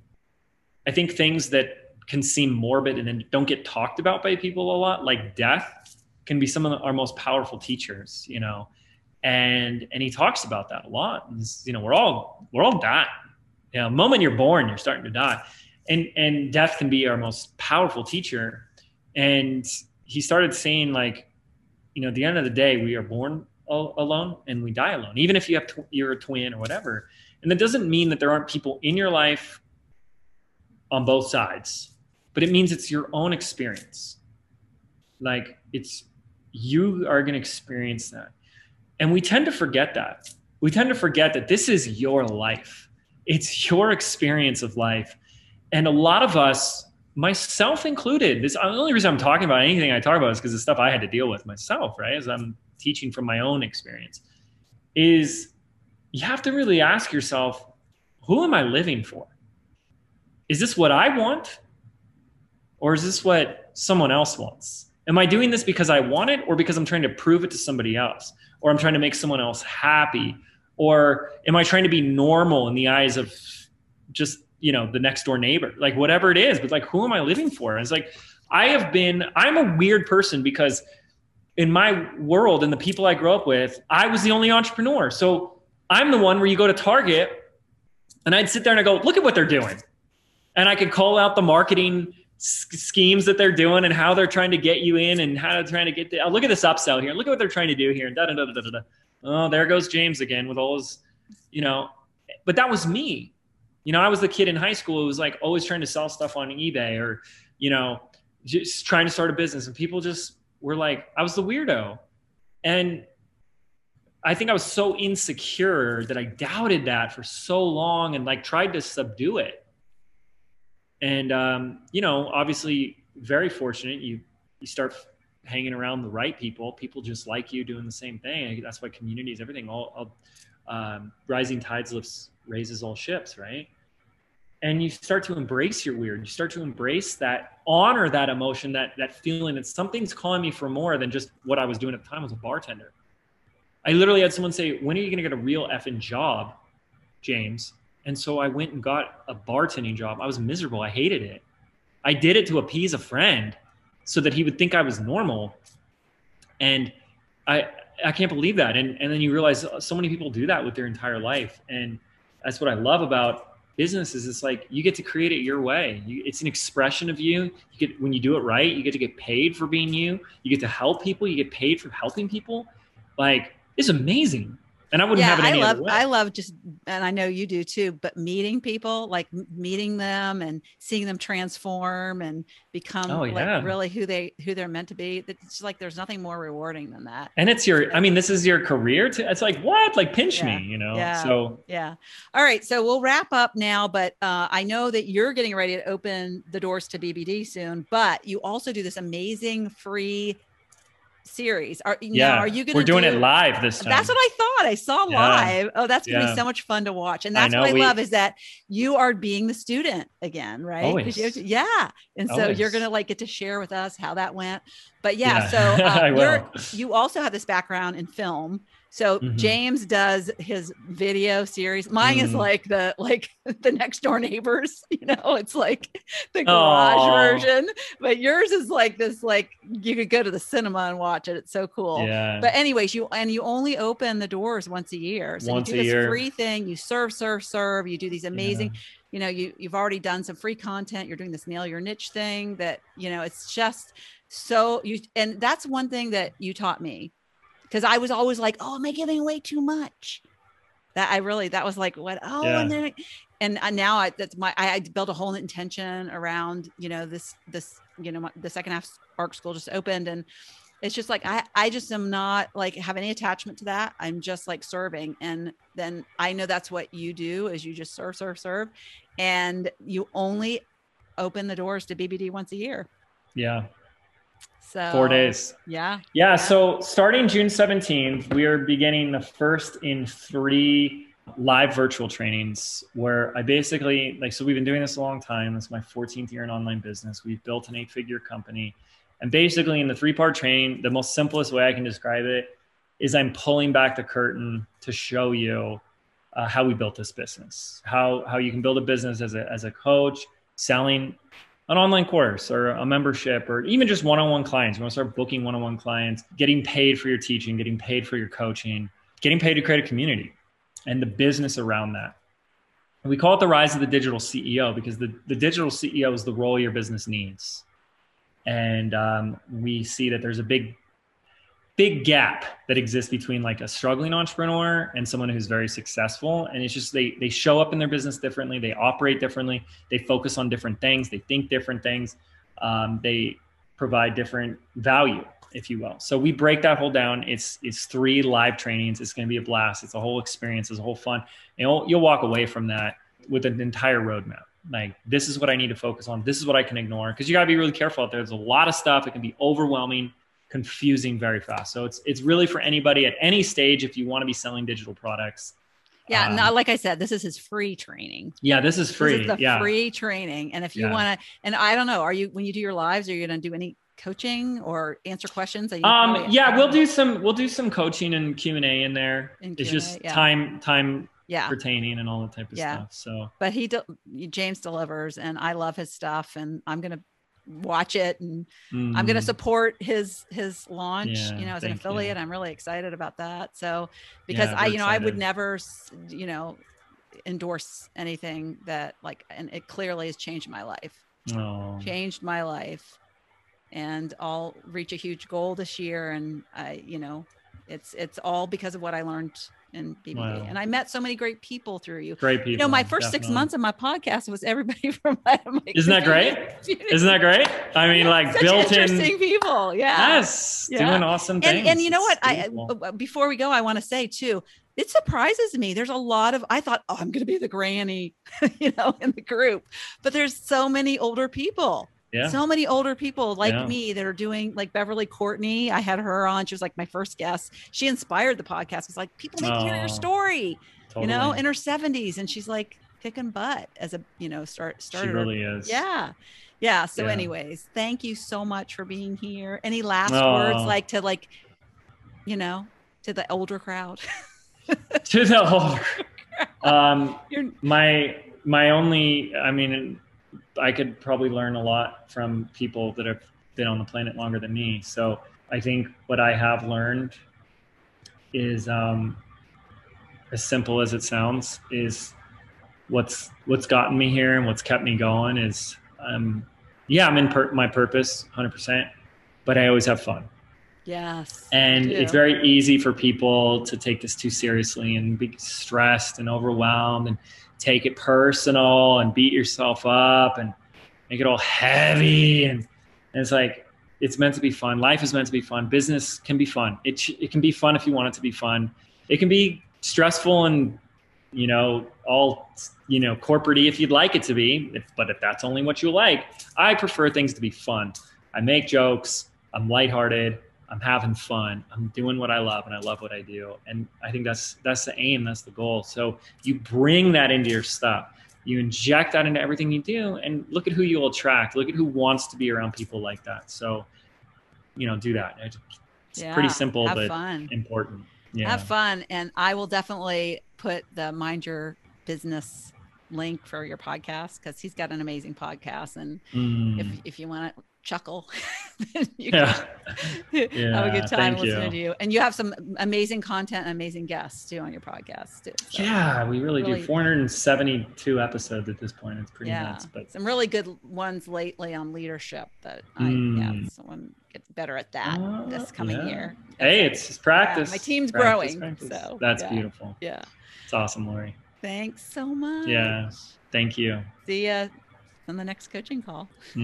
I think things that can seem morbid and then don't get talked about by people a lot, like death, can be some of our most powerful teachers, and he talks about that a lot. And, we're all dying. The moment you're born, you're starting to die, and death can be our most powerful teacher. And he started saying, like, at the end of the day, we are born alone and we die alone, even if you're a twin or whatever. And that doesn't mean that there aren't people in your life on both sides, but it means it's your own experience. Like, you are going to experience that. And we tend to forget that. We tend to forget that this is your life. It's your experience of life. And a lot of us, myself included, the only reason I'm talking about anything I talk about is because the stuff I had to deal with myself, right? As I'm teaching from my own experience, is you have to really ask yourself, who am I living for? Is this what I want? Or is this what someone else wants? Am I doing this because I want it, or because I'm trying to prove it to somebody else, or I'm trying to make someone else happy? Or am I trying to be normal in the eyes of just, the next door neighbor? Like whatever it is, but like, who am I living for? And it's like, I'm a weird person because in my world and the people I grew up with, I was the only entrepreneur. So I'm the one where you go to Target and I'd sit there and I go, look at what they're doing. And I could call out the marketing schemes that they're doing and how they're trying to get you in and how they're trying to get look at this upsell here. Look at what they're trying to do here. And da, da, da, da, da, da. Oh, there goes James again with all his, but that was me. I was the kid in high school who was like always trying to sell stuff on eBay or, just trying to start a business. And people just were like, I was the weirdo. And I think I was so insecure that I doubted that for so long and like tried to subdue it. And, obviously very fortunate. You start hanging around the right people just like you doing the same thing. That's why community is everything. Rising tides raises all ships. Right. And you start to embrace your weird. You start to embrace that, honor that emotion, that feeling that something's calling me for more than just what I was doing at the time as a bartender. I literally had someone say, when are you going to get a real effing job, James? And so I went and got a bartending job. I was miserable. I hated it. I did it to appease a friend so that he would think I was normal. And I can't believe that. And then you realize so many people do that with their entire life. And that's what I love about business is it's like you get to create it your way. It's an expression of you. When you do it right, you get to get paid for being you. You get to help people. You get paid for helping people. Like, it's amazing. And I wouldn't have it any other way. I love just, and I know you do too, but meeting people, like meeting them and seeing them transform and become like really who they're meant to be. It's just like, there's nothing more rewarding than that. And it's this is your career too. It's like, what? Like pinch me, Yeah. So yeah. All right. So we'll wrap up now, but I know that you're getting ready to open the doors to BBD soon, but you also do this amazing free series. Are you going to we're doing it live this time? That's what I thought. I saw live. Oh, that's going to be so much fun to watch. And that's what I love is that you are being the student again, right? Always. And so you're going to like get to share with us how that went. But so you also have this background in film. So James does his video series. Mine is like the next door neighbors, it's like the garage version, but yours is like this, like you could go to the cinema and watch it. It's so cool. Yeah. But anyways, you only open the doors once a year. So you do this free thing, you serve, you do these amazing, you've already done some free content. You're doing this nail your niche thing that, it's just so and that's one thing that you taught me. Because I was always like, oh, am I giving away too much? That was like, what? Oh, yeah. And now I built a whole intention around, this, the second half Spark School just opened. And it's just like, I just am not like have any attachment to that. I'm just like serving. And then I know that's what you do is you just serve. And you only open the doors to BBD once a year. Yeah. So 4 days. Yeah. So starting June 17th, we are beginning the first in 3 live virtual trainings where I basically so we've been doing this a long time. This is my 14th year in online business. We've built an 8-figure company. And basically in the 3-part training, the most simplest way I can describe it is I'm pulling back the curtain to show you how we built this business, how you can build a business as a coach, selling an online course or a membership, or even just one-on-one clients. You want to start booking one-on-one clients, getting paid for your teaching, getting paid for your coaching, getting paid to create a community and the business around that. And we call it the rise of the digital CEO because the digital CEO is the role your business needs. And we see that there's a big gap that exists between like a struggling entrepreneur and someone who's very successful. And it's just, they show up in their business differently. They operate differently. They focus on different things. They think different things. They provide different value, if you will. So we break that whole down. It's 3 live trainings. It's going to be a blast. It's a whole experience. It's a whole fun. And you'll walk away from that with an entire roadmap. Like, this is what I need to focus on. This is what I can ignore. Because you got to be really careful out there. There's a lot of stuff. It can be overwhelming, confusing very fast. So it's really for anybody at any stage if you want to be selling digital products. Yeah, no, like I said, this is his free training. Yeah, this is free. This is the free training. And if you want to, and I don't know, when you do your lives, are you going to do any coaching or answer questions that you yeah, we'll do some coaching and Q&A in there. It's just time pertaining and all that type of stuff. So, but James delivers, and I love his stuff, and I'm going to watch it, and I'm going to support his launch, as an affiliate. I'm really excited about that. So, because I would never, endorse anything that and it clearly has changed my life. And I'll reach a huge goal this year. And it's all because of what I learned in BBD. Wow. And I met so many great people through you. Great people. My first 6 months of my podcast was everybody from my Isn't that great? Isn't that great? I mean, interesting people. Yeah. Yes. Yeah. Doing awesome things. And you know what? Before we go, I want to say too, it surprises me. There's a lot of, I thought, I'm going to be the granny, in the group, but there's so many older people. Yeah. So many older people like me that are doing, like Beverly Courtney. I had her on. She was like my first guest. She inspired the podcast. It's like, people need to hear your story, in her 70s. And she's like kicking butt as a, starter. She really is. Yeah. Yeah. So anyways, thank you so much for being here. Any last words to the older crowd? To the older my only, I could probably learn a lot from people that have been on the planet longer than me. So I think what I have learned is, as simple as it sounds, is what's gotten me here and what's kept me going is, I'm in my purpose 100%, but I always have fun. Yes. And it's very easy for people to take this too seriously and be stressed and overwhelmed and take it personal and beat yourself up and make it all heavy. And it's like, it's meant to be fun. Life is meant to be fun. Business can be fun. It can be fun if you want it to be fun. It can be stressful and, all, corporate-y if you'd like it to be. But if that's only what you like, I prefer things to be fun. I make jokes. I'm lighthearted. I'm having fun. I'm doing what I love, and I love what I do. And I think that's the aim. That's the goal. So you bring that into your stuff. You inject that into everything you do, and look at who you'll attract. Look at who wants to be around people like that. So, do that. It's pretty simple, but fun. Important. Yeah. Have fun. And I will definitely put the Mind Your Business link for your podcast, because he's got an amazing podcast. And if you want to chuckle, you can have a good time listening to you. And you have some amazing content and amazing guests too on your podcast too. So we really do. 472 episodes at this point. It's pretty nuts. But some really good ones lately on leadership that someone gets better at that this coming year. Hey, it's practice. My team's growing. So that's beautiful. Yeah. It's awesome, Lori. Thanks so much. Yeah. Thank you. See ya on the next coaching call.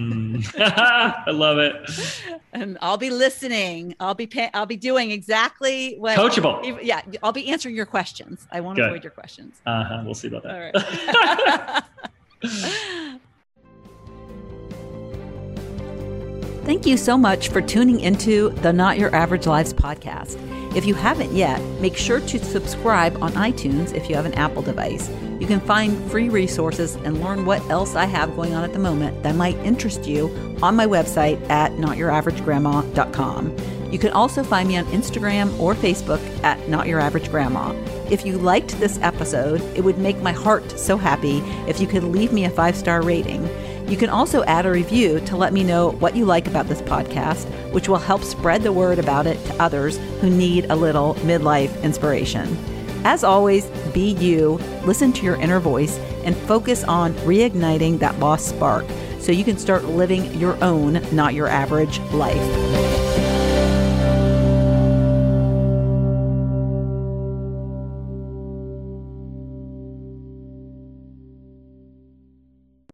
I love it. And I'll be listeling. I'll be doing exactly what coachable. Yeah. I'll be answering your questions. I won't avoid your questions. We'll see about that. All right. Thank you so much for tuning into the Not Your Average Lives podcast. If you haven't yet, make sure to subscribe on iTunes if you have an Apple device. You can find free resources and learn what else I have going on at the moment that might interest you on my website at notyouraveragegrandma.com. You can also find me on Instagram or Facebook at notyouraveragegrandma. If you liked this episode, it would make my heart so happy if you could leave me a 5-star rating. You can also add a review to let me know what you like about this podcast, which will help spread the word about it to others who need a little midlife inspiration. As always, be you, listen to your inner voice, and focus on reigniting that lost spark so you can start living your own, not your average life.